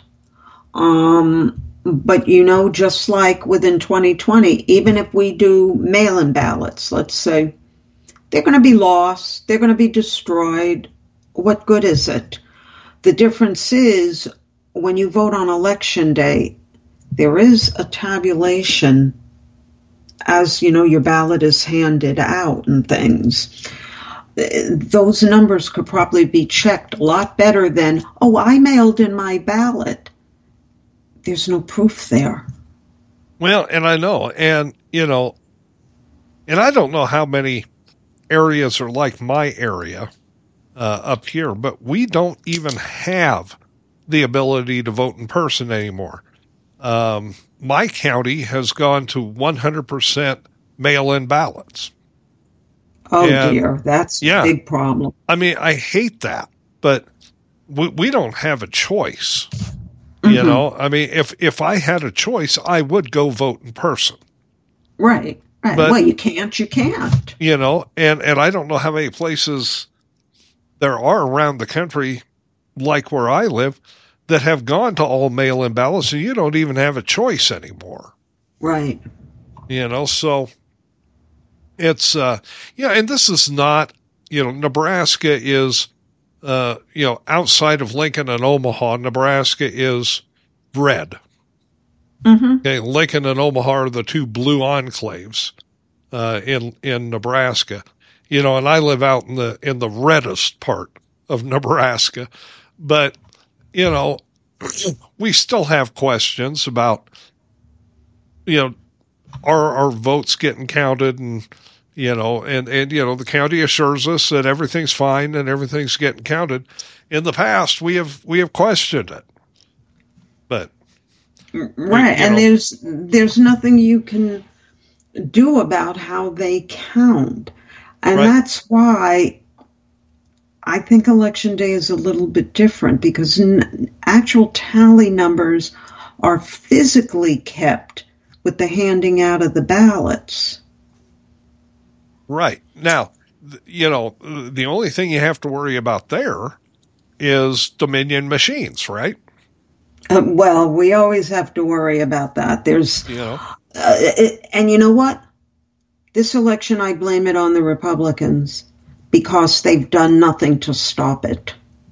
But, you know, just like within 2020, even if we do mail-in ballots, let's say, they're going to be lost, they're going to be destroyed. What good is it? The difference is when you vote on Election Day, there is a tabulation as, you know, your ballot is handed out and things. Those numbers could probably be checked a lot better than, oh, I mailed in my ballot. There's no proof there. Well, and I know, and, you know, and I don't know how many areas are like my area up here, but we don't even have the ability to vote in person anymore. My county has gone to 100% mail-in ballots. Oh, dear. That's a big problem. I mean, I hate that, but we don't have a choice. You know, I mean, if I had a choice, I would go vote in person. Right. But, well, you can't. You know, and I don't know how many places there are around the country, like where I live, that have gone to all mail-in ballots, and you don't even have a choice anymore. Right. You know, so it's, and this is not, you know, Nebraska is, you know, outside of Lincoln and Omaha, Nebraska is red. Mm-hmm. Okay, Lincoln and Omaha are the two blue enclaves in Nebraska. You know, and I live out in the reddest part of Nebraska, but you know, we still have questions about, you know, are our votes getting counted, and you know, and you know, the county assures us that everything's fine and everything's getting counted. In the past, we have questioned it, but right, and there's nothing you can do about how they count, and that's why I think Election Day is a little bit different, because actual tally numbers are physically kept with the handing out of the ballots. Right. Now, you know, the only thing you have to worry about there is Dominion machines, right? Well, we always have to worry about that. There's, you know, and you know what? This election, I blame it on the Republicans because they've done nothing to stop it.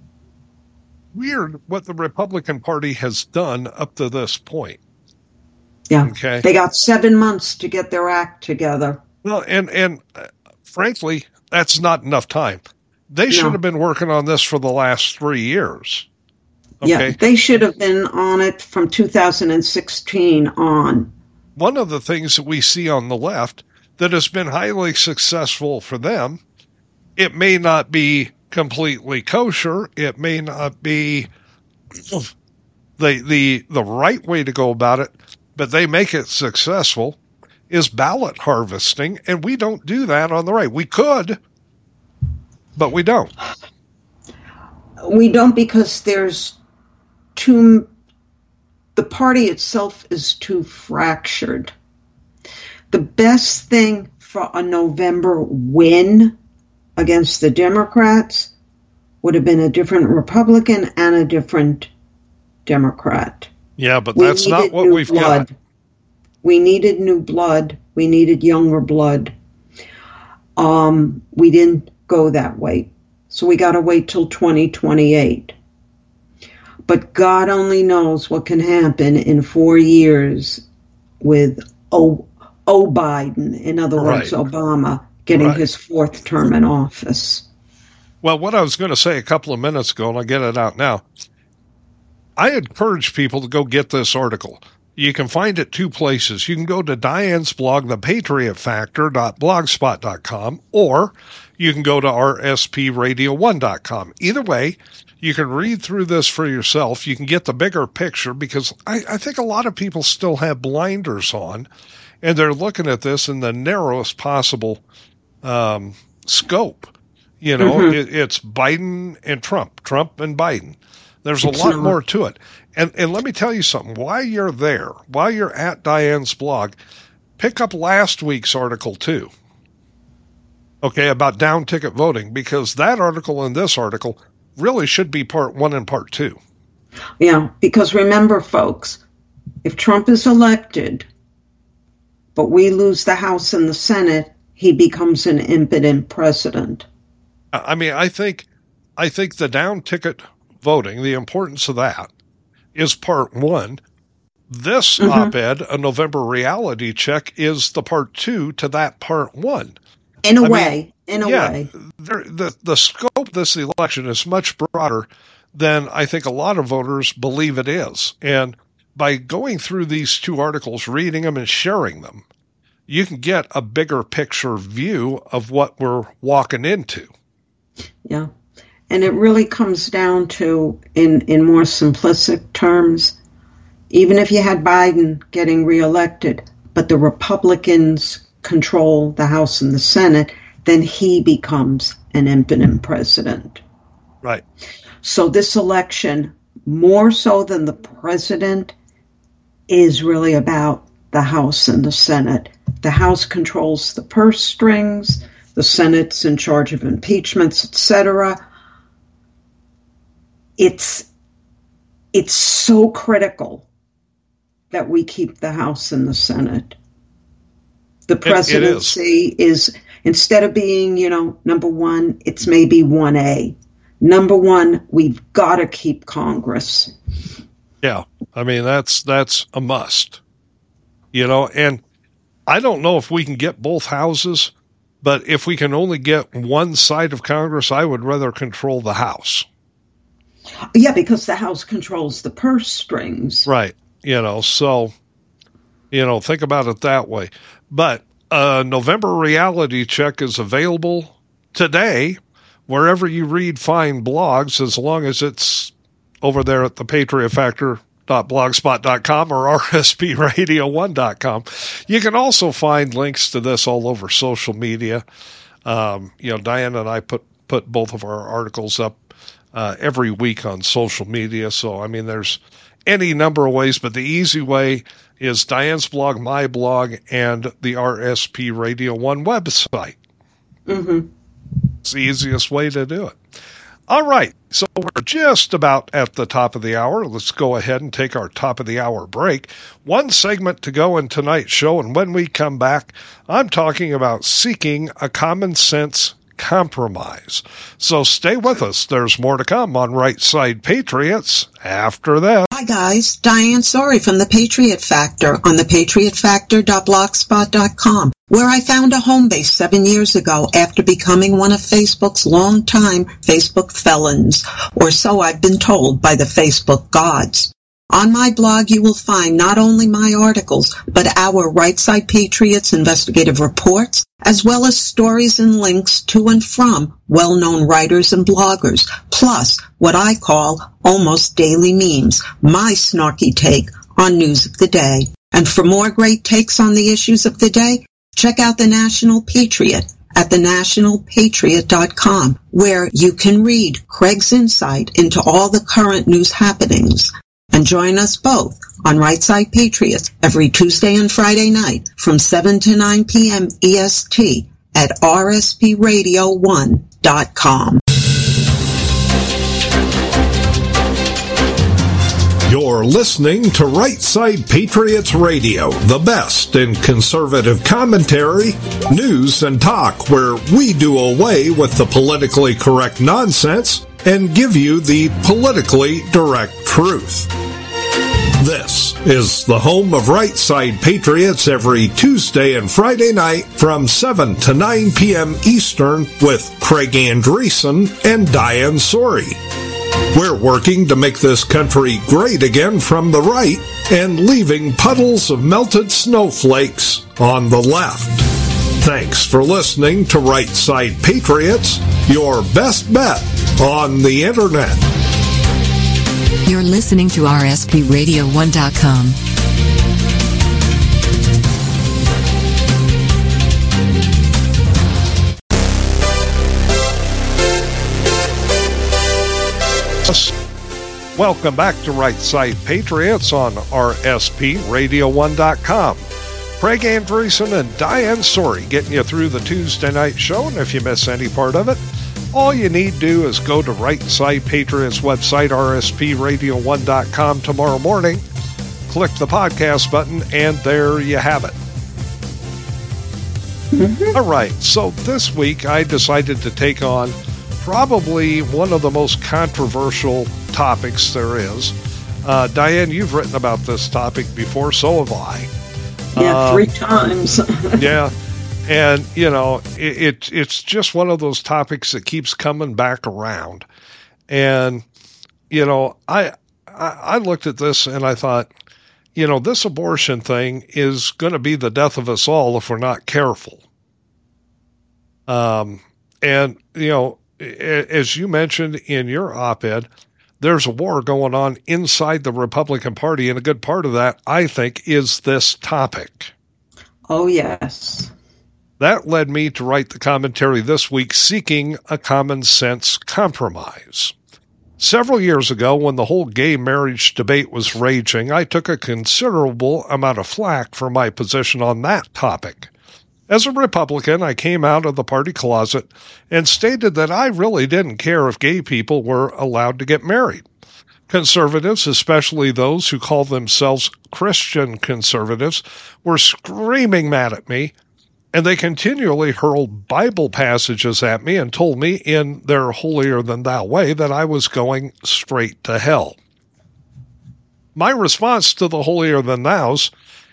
Weird what the Republican Party has done up to this point. Yeah. Okay. They got 7 months to get their act together. Well, and frankly, that's not enough time. They should have been working on this for the last 3 years. Okay? Yeah, they should have been on it from 2016 on. One of the things that we see on the left that has been highly successful for them, it may not be completely kosher, it may not be the right way to go about it, but they make it successful, is ballot harvesting, and we don't do that on the right. We could, but we don't. We don't, because there's the party itself is too fractured. The best thing for a November win against the Democrats would have been a different Republican and a different Democrat. Yeah, but that's not what we've got. We needed new blood. We needed younger blood. We didn't go that way. So we got to wait till 2028. But God only knows what can happen in 4 years with Biden, in other words, Obama, getting his fourth term in office. Well, what I was going to say a couple of minutes ago, and I'll get it out now, I encourage people to go get this article. You can find it two places. You can go to Diane's blog, thepatriotfactor.blogspot.com, or you can go to rspradio1.com. Either way, you can read through this for yourself. You can get the bigger picture, because I think a lot of people still have blinders on, and they're looking at this in the narrowest possible scope. You know, it's Biden and Trump and Biden. There's a lot more to it. And let me tell you something. While you're there, while you're at Diane's blog, pick up last week's article too. Okay, about down ticket voting, because that article and this article really should be part 1 and part 2. Yeah, because remember, folks, if Trump is elected, but we lose the House and the Senate, he becomes an impotent president. I mean, I think the down ticket voting, the importance of that, is part 1. This op-ed, a November reality check, is the part 2 to that part 1. In a way. The scope of this election is much broader than I think a lot of voters believe it is. And by going through these two articles, reading them and sharing them, you can get a bigger picture view of what we're walking into. Yeah. And it really comes down to, in more simplistic terms, even if you had Biden getting reelected, but the Republicans control the House and the Senate, then he becomes an impotent president. Right. So this election, more so than the president, is really about the House and the Senate. The House controls the purse strings, the Senate's in charge of impeachments, etc. It's so critical that we keep the House and the Senate. The presidency is, instead of being, number 1, it's maybe 1A. Number 1, we've got to keep Congress. Yeah, I mean, that's a must. And I don't know if we can get both houses, but if we can only get one side of Congress, I would rather control the House. Yeah, because the House controls the purse strings. Right. So, think about it that way. But November reality check is available today wherever you read fine blogs, as long as it's over there at thepatriotfactor.blogspot.com or rspradio1.com. You can also find links to this all over social media. Diane and I put both of our articles up every week on social media. So, I mean, there's any number of ways, but the easy way is Diane's blog, my blog, and the RSP Radio 1 website. It's the easiest way to do it. All right, so we're just about at the top of the hour. Let's go ahead and take our top of the hour break. One segment to go in tonight's show, and when we come back, I'm talking about seeking a common sense compromise. So stay with us. There's more to come on Right Side Patriots after that. Hi guys, Diane Sori from The Patriot Factor on thepatriotfactor.blogspot.com, where I found a home base 7 years ago after becoming one of Facebook's longtime Facebook felons, or so I've been told by the Facebook gods. On my blog, you will find not only my articles, but our Right Side Patriots investigative reports, as well as stories and links to and from well-known writers and bloggers, plus what I call almost daily memes, my snarky take on news of the day. And for more great takes on the issues of the day, check out The National Patriot at thenationalpatriot.com, where you can read Craig's insight into all the current news happenings. And join us both on Right Side Patriots every Tuesday and Friday night from 7 to 9 p.m. EST at rspradio1.com. You're listening to Right Side Patriots Radio, the best in conservative commentary, news, and talk, where we do away with the politically correct nonsense and give you the politically direct truth. This is the home of Right Side Patriots every Tuesday and Friday night from 7 to 9 p.m. Eastern with Craig Andreessen and Diane Sori. We're working to make this country great again from the right and leaving puddles of melted snowflakes on the left. Thanks for listening to Right Side Patriots, your best bet on the Internet. You're listening to RSPRadio1.com. Welcome back to Right Side Patriots on RSPRadio1.com. Craig Andreessen and Diane Sori getting you through the Tuesday night show, and if you miss any part of it, all you need to do is go to Right Side Patriots website, RSPRadio1.com tomorrow morning, click the podcast button, and there you have it. All right, so this week I decided to take on probably one of the most controversial topics there is. Diane, you've written about this topic before, so have I. Yeah, 3 times. Yeah, and, you know, it's just one of those topics that keeps coming back around. And, you know, I looked at this and I thought, you know, this abortion thing is going to be the death of us all if we're not careful. And, you know, as you mentioned in your op-ed, there's a war going on inside the Republican Party, and a good part of that, I think, is this topic. Oh, yes. That led me to write the commentary this week, Seeking a Common Sense Compromise. Several years ago, when the whole gay marriage debate was raging, I took a considerable amount of flack for my position on that topic. As a Republican, I came out of the party closet and stated that I really didn't care if gay people were allowed to get married. Conservatives, especially those who call themselves Christian conservatives, were screaming mad at me, and they continually hurled Bible passages at me and told me in their holier-than-thou way that I was going straight to hell. My response to the holier-than-thous: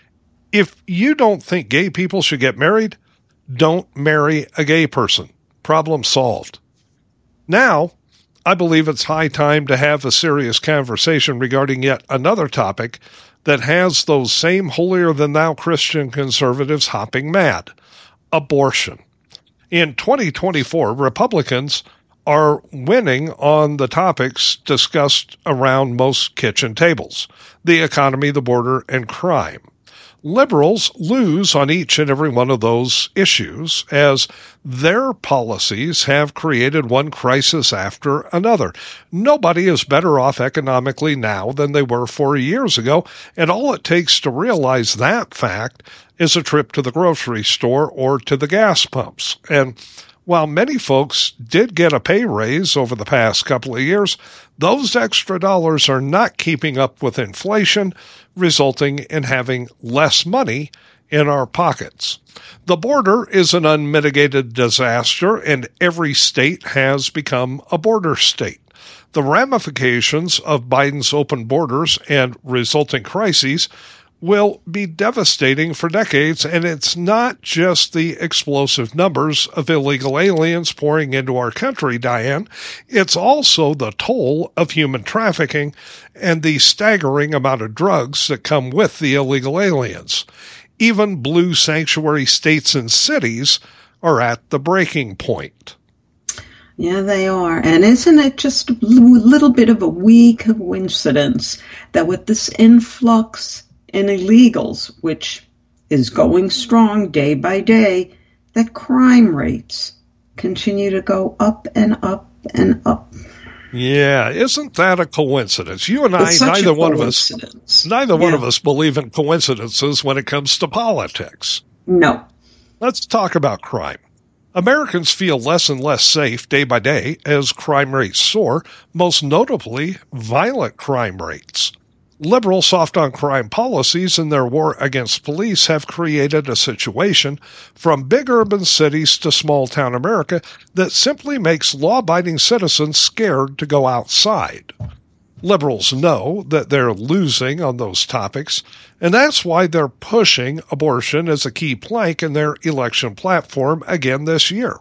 if you don't think gay people should get married, don't marry a gay person. Problem solved. Now, I believe it's high time to have a serious conversation regarding yet another topic that has those same holier-than-thou Christian conservatives hopping mad: abortion. In 2024, Republicans are winning on the topics discussed around most kitchen tables: the economy, the border, and crime. Liberals lose on each and every one of those issues, as their policies have created one crisis after another. Nobody is better off economically now than they were 4 years ago, and all it takes to realize that fact is a trip to the grocery store or to the gas pumps. And while many folks did get a pay raise over the past couple of years, those extra dollars are not keeping up with inflation, resulting in having less money in our pockets. The border is an unmitigated disaster, and every state has become a border state. The ramifications of Biden's open borders and resulting crises will be devastating for decades, and it's not just the explosive numbers of illegal aliens pouring into our country, Diane. It's also the toll of human trafficking and the staggering amount of drugs that come with the illegal aliens. Even blue sanctuary states and cities are at the breaking point. Yeah, they are. And isn't it just a little bit of a wee coincidence that with this influx in illegals, which is going strong day by day, that crime rates continue to go up and up and up? Yeah, isn't that a coincidence? You and I, neither one of us believe in coincidences when it comes to politics. No. Let's talk about crime. Americans feel less and less safe day by day as crime rates soar, most notably violent crime rates. Liberal soft-on-crime policies and their war against police have created a situation from big urban cities to small-town America that simply makes law-abiding citizens scared to go outside. Liberals know that they're losing on those topics, and that's why they're pushing abortion as a key plank in their election platform again this year.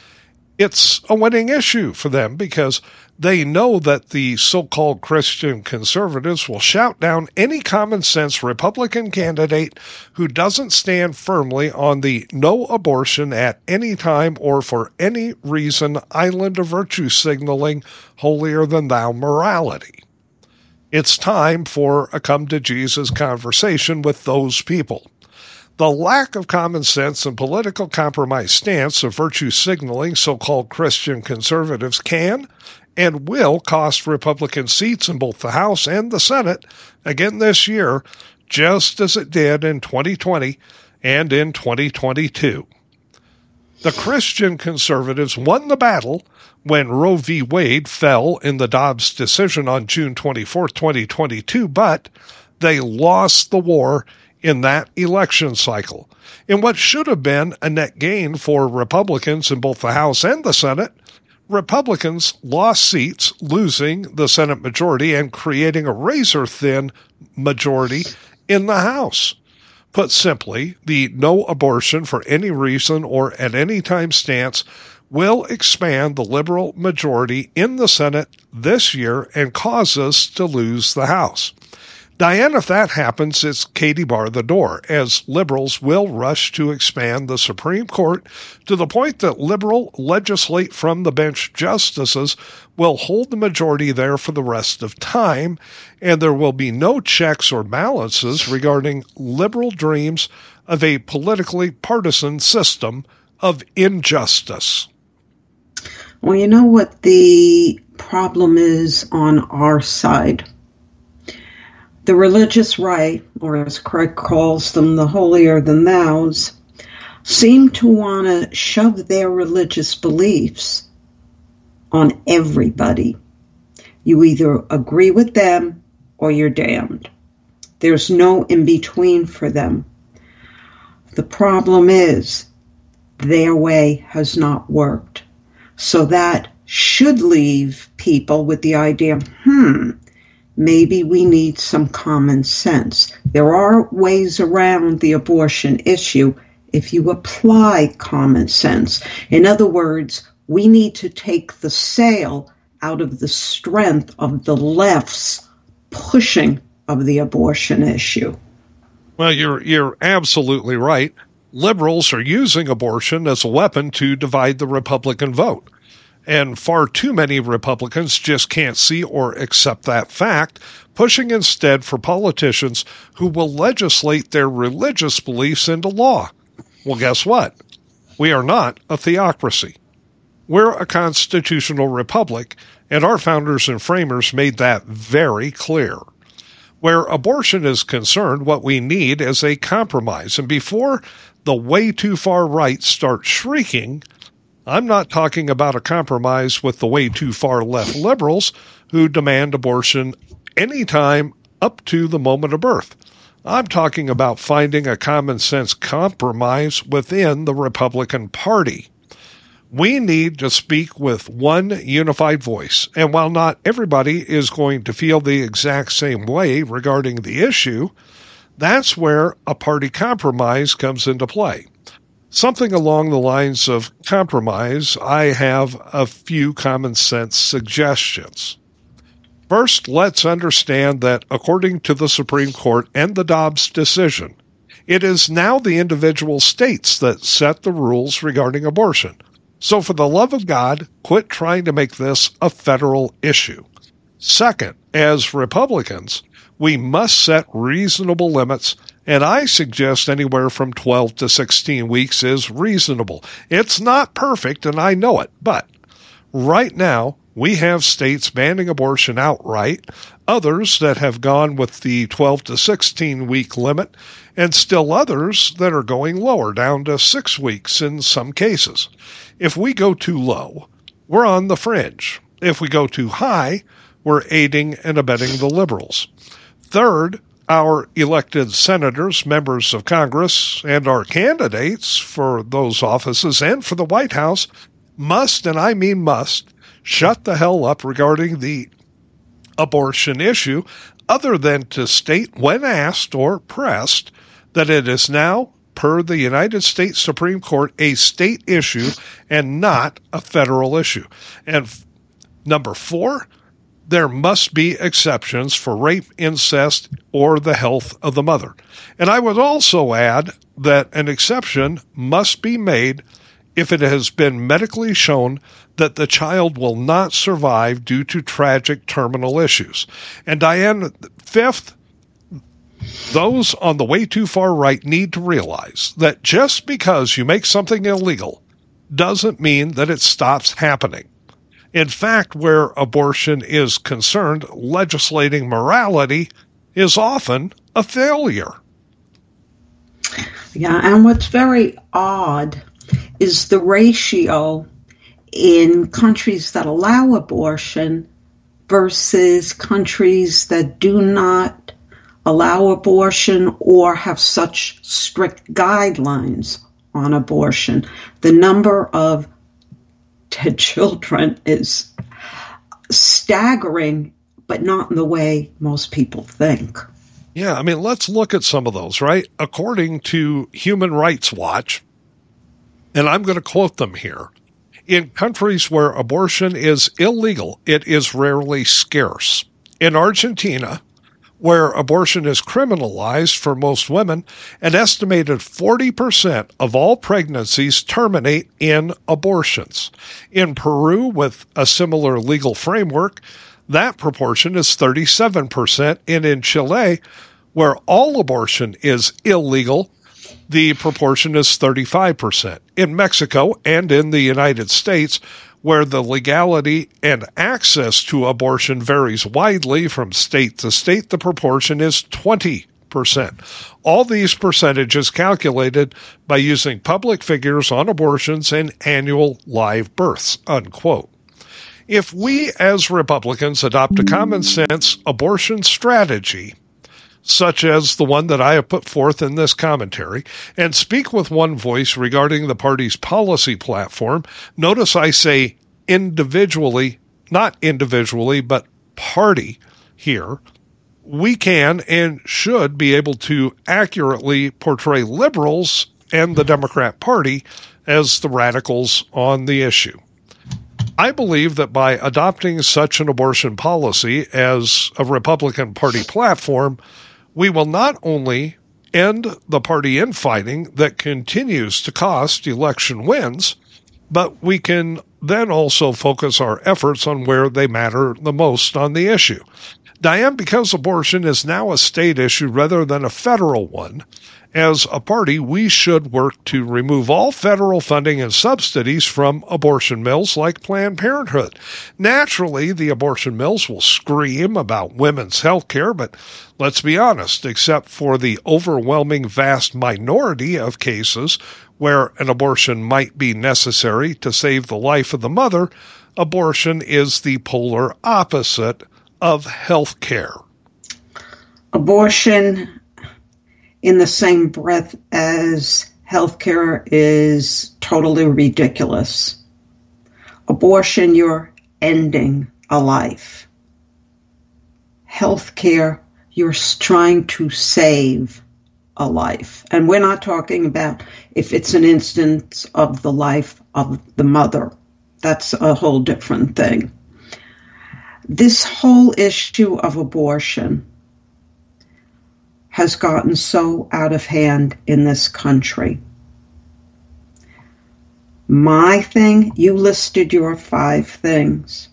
It's a winning issue for them because they know that the so-called Christian conservatives will shout down any common-sense Republican candidate who doesn't stand firmly on the no abortion at any time or for any reason island of virtue signaling holier-than-thou morality. It's time for a come-to-Jesus conversation with those people. The lack of common sense and political compromise stance of virtue signaling so-called Christian conservatives can and will cost Republican seats in both the House and the Senate again this year, just as it did in 2020 and in 2022. The Christian conservatives won the battle when Roe v. Wade fell in the Dobbs decision on June 24, 2022, but they lost the war in that election cycle. In what should have been a net gain for Republicans in both the House and the Senate, Republicans lost seats, losing the Senate majority and creating a razor-thin majority in the House. Put simply, the no abortion for any reason or at any time stance will expand the liberal majority in the Senate this year and cause us to lose the House. Diane, if that happens, it's Katie bar the door, as liberals will rush to expand the Supreme Court to the point that liberal legislate from the bench justices will hold the majority there for the rest of time, and there will be no checks or balances regarding liberal dreams of a politically partisan system of injustice. Well, you know what the problem is on our side? The religious right, or as Craig calls them, the holier-than-thous, seem to want to shove their religious beliefs on everybody. You either agree with them or you're damned. There's no in-between for them. The problem is their way has not worked. So that should leave people with the idea, maybe we need some common sense. There are ways around the abortion issue if you apply common sense. In other words, we need to take the sail out of the strength of the left's pushing of the abortion issue. Well, you're absolutely right. Liberals are using abortion as a weapon to divide the Republican vote. And far too many Republicans just can't see or accept that fact, pushing instead for politicians who will legislate their religious beliefs into law. Well, guess what? We are not a theocracy. We're a constitutional republic, and our founders and framers made that very clear. Where abortion is concerned, what we need is a compromise. And before the way too far right starts shrieking, I'm not talking about a compromise with the way too far left liberals who demand abortion anytime up to the moment of birth. I'm talking about finding a common sense compromise within the Republican Party. We need to speak with one unified voice, and while not everybody is going to feel the exact same way regarding the issue, that's where a party compromise comes into play. Something along the lines of compromise, I have a few common sense suggestions. First, let's understand that according to the Supreme Court and the Dobbs decision, it is now the individual states that set the rules regarding abortion. So for the love of God, quit trying to make this a federal issue. Second, as Republicans, we must set reasonable limits, and I suggest anywhere from 12 to 16 weeks is reasonable. It's not perfect, and I know it, but right now we have states banning abortion outright, others that have gone with the 12 to 16 week limit, and still others that are going lower, down to 6 weeks in some cases. If we go too low, we're on the fringe. If we go too high, we're aiding and abetting the liberals. Third, our elected senators, members of Congress, and our candidates for those offices and for the White House must, and I mean must, shut the hell up regarding the abortion issue, other than to state when asked or pressed that it is now, per the United States Supreme Court, a state issue and not a federal issue. And number 4, there must be exceptions for rape, incest, or the health of the mother. And I would also add that an exception must be made if it has been medically shown that the child will not survive due to tragic terminal issues. And Diane, 5th, those on the way too far right need to realize that just because you make something illegal doesn't mean that it stops happening. In fact, where abortion is concerned, legislating morality is often a failure. Yeah, and what's very odd is the ratio in countries that allow abortion versus countries that do not allow abortion or have such strict guidelines on abortion. The number of dead children is staggering, but not in the way most people think. Yeah, I mean, let's look at some of those, right? According to Human Rights Watch, and I'm going to quote them here, in countries where abortion is illegal, it is rarely scarce. In Argentina, where abortion is criminalized for most women, an estimated 40% of all pregnancies terminate in abortions. In Peru, with a similar legal framework, that proportion is 37%, and in Chile, where all abortion is illegal, the proportion is 35%. In Mexico and in the United States, where the legality and access to abortion varies widely from state to state, the proportion is 20%. All these percentages calculated by using public figures on abortions and annual live births, unquote. If we as Republicans adopt a common sense abortion strategy, such as the one that I have put forth in this commentary, and speak with one voice regarding the party's policy platform, notice I say individually, not individually, but party here, we can and should be able to accurately portray liberals and the Democrat Party as the radicals on the issue. I believe that by adopting such an abortion policy as a Republican Party platform, we will not only end the party infighting that continues to cost election wins, but we can then also focus our efforts on where they matter the most on the issue. Diane, because abortion is now a state issue rather than a federal one, as a party, we should work to remove all federal funding and subsidies from abortion mills like Planned Parenthood. Naturally, the abortion mills will scream about women's health care, but let's be honest, except for the overwhelming vast minority of cases where an abortion might be necessary to save the life of the mother, abortion is the polar opposite of health care. Abortion, in the same breath as healthcare, is totally ridiculous. Abortion, you're ending a life. Healthcare, you're trying to save a life. And we're not talking about if it's an instance of the life of the mother. That's a whole different thing. This whole issue of abortion has gotten so out of hand in this country. My thing, you listed your 5 things.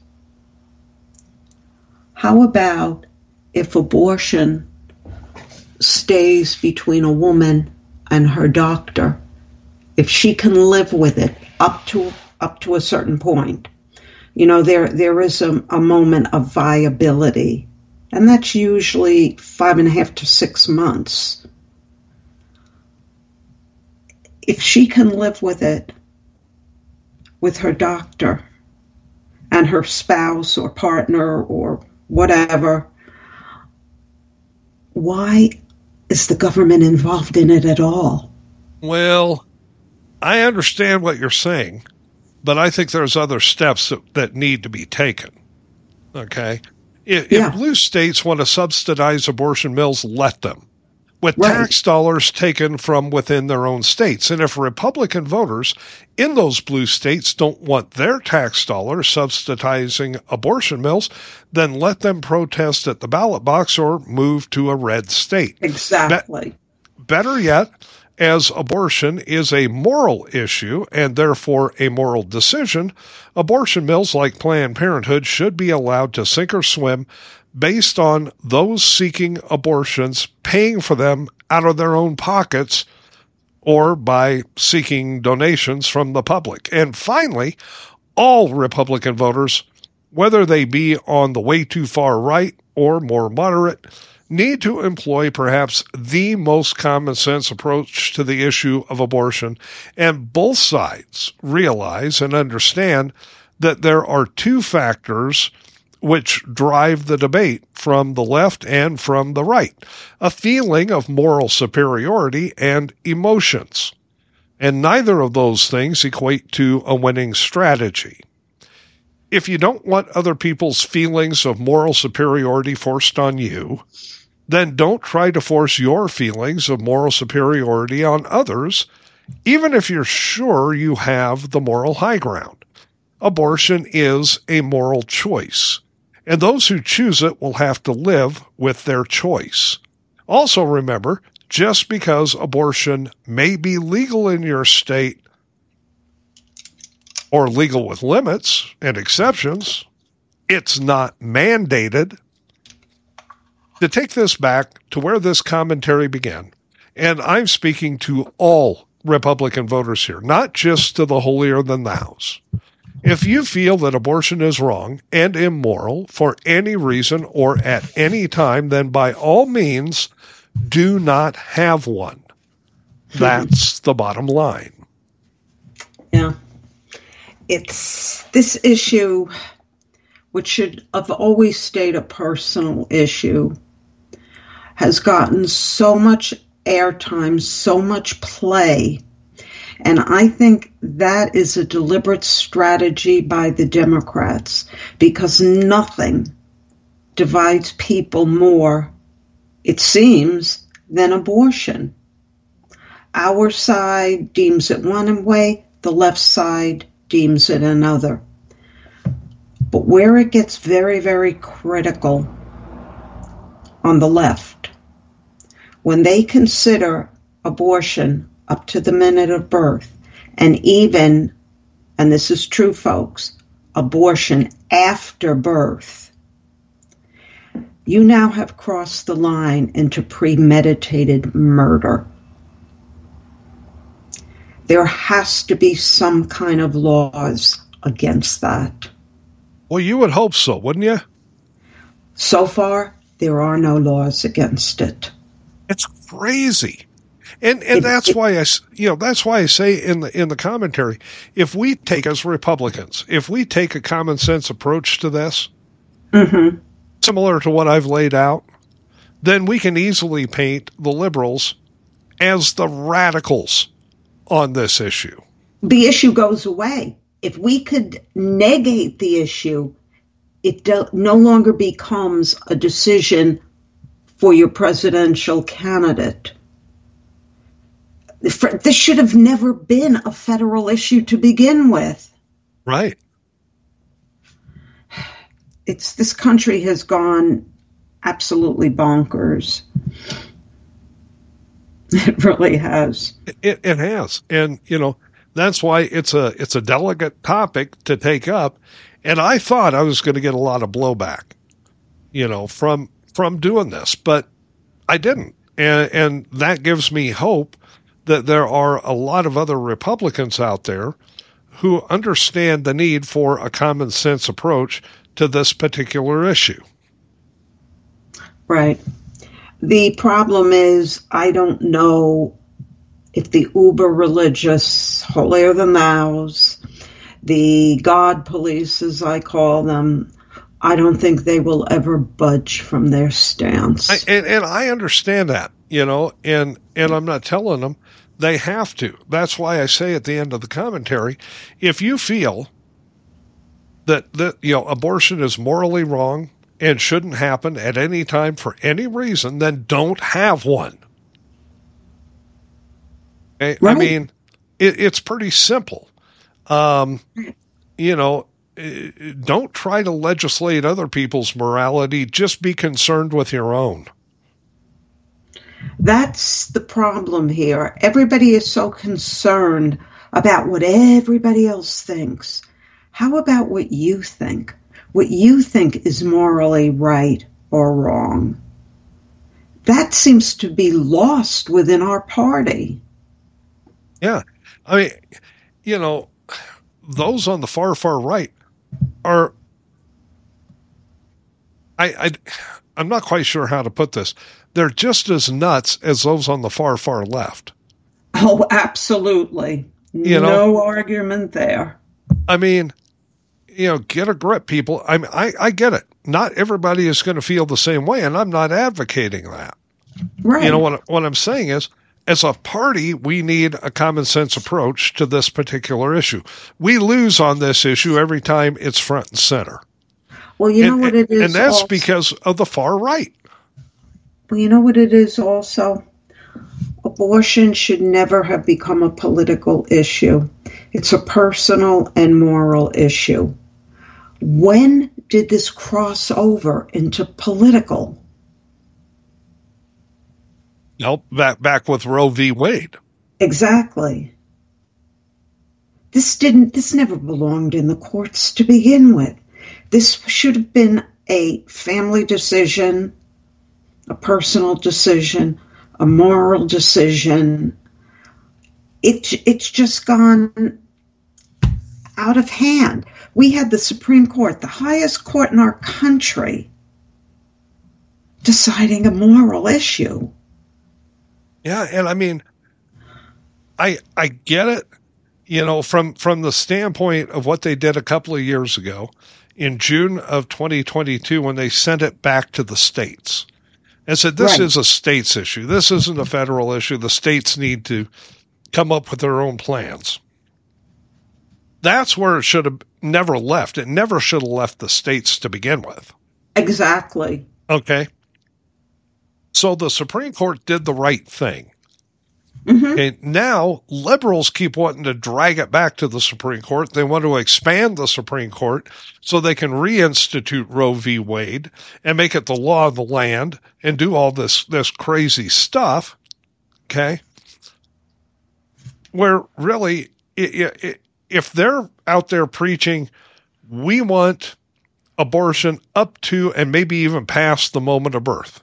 How about if abortion stays between a woman and her doctor, if she can live with it up to a certain point? You know, there is a moment of viability. And that's usually 5.5 to 6 months. If she can live with it, with her doctor and her spouse or partner or whatever, why is the government involved in it at all? Well, I understand what you're saying, but I think there's other steps that need to be taken. Okay? If blue states want to subsidize abortion mills, let them, with tax dollars taken from within their own states. And if Republican voters in those blue states don't want their tax dollars subsidizing abortion mills, then let them protest at the ballot box or move to a red state. Exactly. Better yet, as abortion is a moral issue and therefore a moral decision, abortion mills like Planned Parenthood should be allowed to sink or swim based on those seeking abortions paying for them out of their own pockets or by seeking donations from the public. And finally, all Republican voters, whether they be on the way too far right or more moderate, need to employ perhaps the most common sense approach to the issue of abortion, and both sides realize and understand that there are two factors which drive the debate from the left and from the right: a feeling of moral superiority and emotions. And neither of those things equate to a winning strategy. If you don't want other people's feelings of moral superiority forced on you, then don't try to force your feelings of moral superiority on others, even if you're sure you have the moral high ground. Abortion is a moral choice, and those who choose it will have to live with their choice. Also remember, just because abortion may be legal in your state, or legal with limits and exceptions, it's not mandated. To take this back to where this commentary began, and I'm speaking to all Republican voters here, not just to the holier-than-thous. If you feel that abortion is wrong and immoral for any reason or at any time, then by all means, do not have one. That's the bottom line. Yeah. It's this issue, which should have always stayed a personal issue, has gotten so much airtime, so much play. And I think that is a deliberate strategy by the Democrats, because nothing divides people more, it seems, than abortion. Our side deems it one way, the left side deems it another. But where it gets very, very critical on the left, when they consider abortion up to the minute of birth, and even, and this is true, folks, abortion after birth, you now have crossed the line into premeditated murder. There has to be some kind of laws against that. Well, you would hope so, wouldn't you? So far, there are no laws against it. It's crazy. And that's why I say in the commentary, if we take, as Republicans, if we take a common sense approach to this, similar to what I've laid out, then we can easily paint the liberals as the radicals on this issue. The issue goes away. If we could negate the issue, it no longer becomes a decision for your presidential candidate. This should have never been a federal issue to begin with. Right. This country has gone absolutely bonkers. It really has. It has. And, that's why it's a delicate topic to take up. And I thought I was going to get a lot of blowback, from doing this, but I didn't. And that gives me hope that there are a lot of other Republicans out there who understand the need for a common sense approach to this particular issue. Right. The problem is, I don't know if the uber religious, holier than thous, the God police, as I call them, I don't think they will ever budge from their stance. And I understand that, and I'm not telling them they have to. That's why I say at the end of the commentary, if you feel that abortion is morally wrong and shouldn't happen at any time for any reason, then don't have one. Okay? Right. I mean, it's pretty simple. Don't try to legislate other people's morality. Just be concerned with your own. That's the problem here. Everybody is so concerned about what everybody else thinks. How about what you think? What you think is morally right or wrong? That seems to be lost within our party. Yeah. I mean, those on the far, far right are, I'm not quite sure how to put this. They're just as nuts as those on the far, far left. Oh, absolutely. No argument there. I mean, get a grip, people. I get it. Not everybody is going to feel the same way, and I'm not advocating that. Right. What I'm saying is, as a party, we need a common sense approach to this particular issue. We lose on this issue every time it's front and center. Well, you know what it is? And that's because of the far right. Well, you know what it is also? Abortion should never have become a political issue. It's a personal and moral issue. When did this cross over into political? Nope, back with Roe v. Wade. Exactly. This never belonged in the courts to begin with. This should have been a family decision, a personal decision, a moral decision. It's just gone out of hand. We had the Supreme Court, the highest court in our country, deciding a moral issue. Yeah, and I mean, I get it, from the standpoint of what they did a couple of years ago in June of 2022 when they sent it back to the states and said, this is a states issue. This isn't a federal issue. The states need to come up with their own plans. That's where it should have never left. It never should have left the states to begin with. Exactly. Okay. So the Supreme Court did the right thing. Mm-hmm. Okay, now liberals keep wanting to drag it back to the Supreme Court. They want to expand the Supreme Court so they can reinstitute Roe v. Wade and make it the law of the land and do all this crazy stuff. Okay. Where really, if they're out there preaching, we want abortion up to and maybe even past the moment of birth.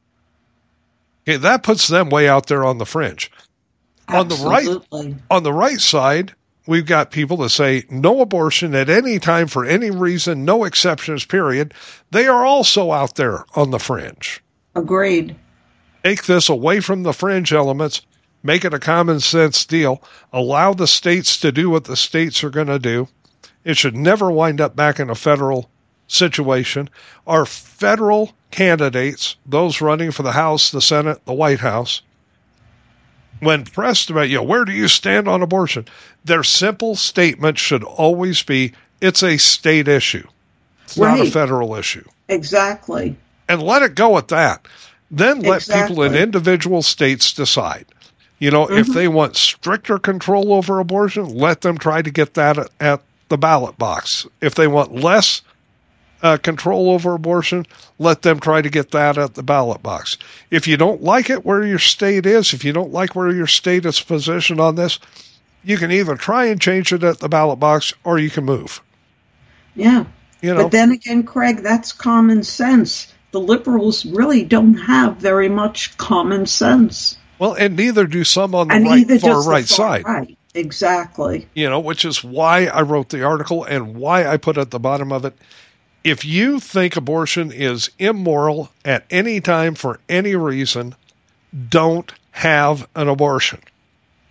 Okay, that puts them way out there on the fringe. Absolutely. On the right side, we've got people that say no abortion at any time for any reason, no exceptions, period. They are also out there on the fringe. Agreed. Take this away from the fringe elements, make it a common sense deal, allow the states to do what the states are going to do. It should never wind up back in a federal situation. Our federal candidates, those running for the House, the Senate, the White House, when pressed about, where do you stand on abortion? Their simple statement should always be, it's a state issue. It's not a federal issue. Exactly. And let it go at that. Then let people in individual states decide. If they want stricter control over abortion, let them try to get that at the ballot box. If they want less control over abortion, let them try to get that at the ballot box. If you don't like it where your state is, if you don't like where your state is positioned on this, you can either try and change it at the ballot box or you can move. Yeah. But then again, Craig, that's common sense. The liberals really don't have very much common sense. Well, and neither do some on the far right side. Right. Exactly. Which is why I wrote the article and why I put at the bottom of it, if you think abortion is immoral at any time for any reason, don't have an abortion.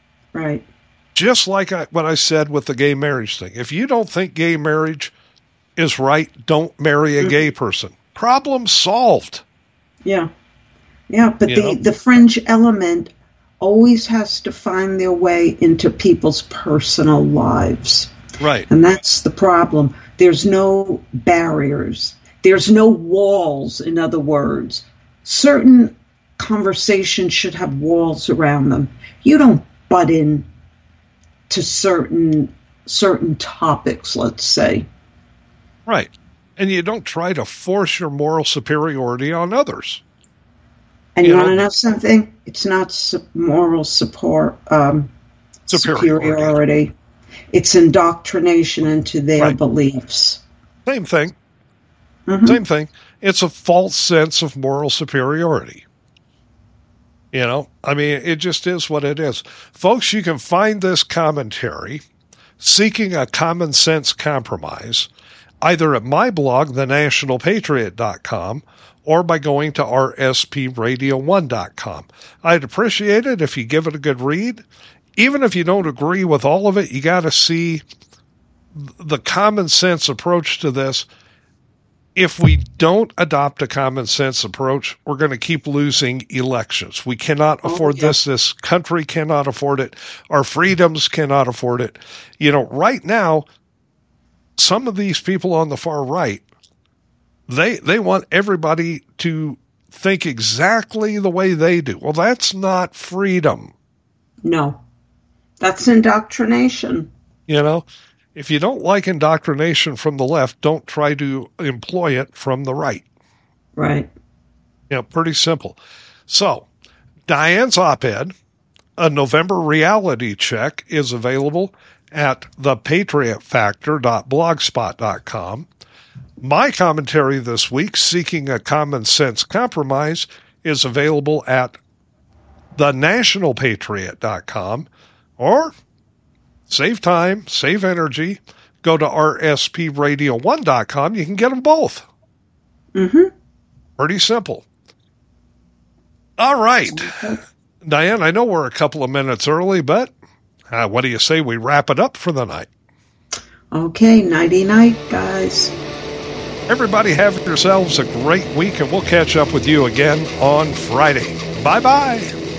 Right. Just like what I said with the gay marriage thing. If you don't think gay marriage is right. Don't marry a gay person. Problem solved. Yeah. Yeah, but the fringe element always has to find their way into people's personal lives. Right. And that's the problem. There's no barriers. There's no walls, in other words. Certain conversations should have walls around them. You don't butt in to certain topics, let's say. Right. And you don't try to force your moral superiority on others. And you want to know something? It's not moral superiority. It's indoctrination into their beliefs. Same thing. Mm-hmm. Same thing. It's a false sense of moral superiority. I mean, it just is what it is. Folks, you can find this commentary, Seeking a Common Sense Compromise, either at my blog, thenationalpatriot.com, or by going to rspradio1.com. I'd appreciate it if you give it a good read. Even if you don't agree with all of it, you got to see the common sense approach to this. If we don't adopt a common sense approach, we're going to keep losing elections. We cannot afford this. This country cannot afford it. Our freedoms cannot afford it. Right now, some of these people on the far right, they want everybody to think exactly the way they do. Well, that's not freedom. No, that's indoctrination. If you don't like indoctrination from the left, don't try to employ it from the right. Right. Pretty simple. So, Diane's op-ed, a November reality check, is available at thepatriotfactor.blogspot.com. My commentary this week, Seeking a Common Sense Compromise, is available at thenationalpatriot.com, or save time, save energy, go to rspradio1.com. You can get them both. Mm-hmm. Pretty simple. All right. Diane, I know we're a couple of minutes early, but what do you say we wrap it up for the night? Okay, nighty-night, guys. Everybody have yourselves a great week, and we'll catch up with you again on Friday. Bye-bye.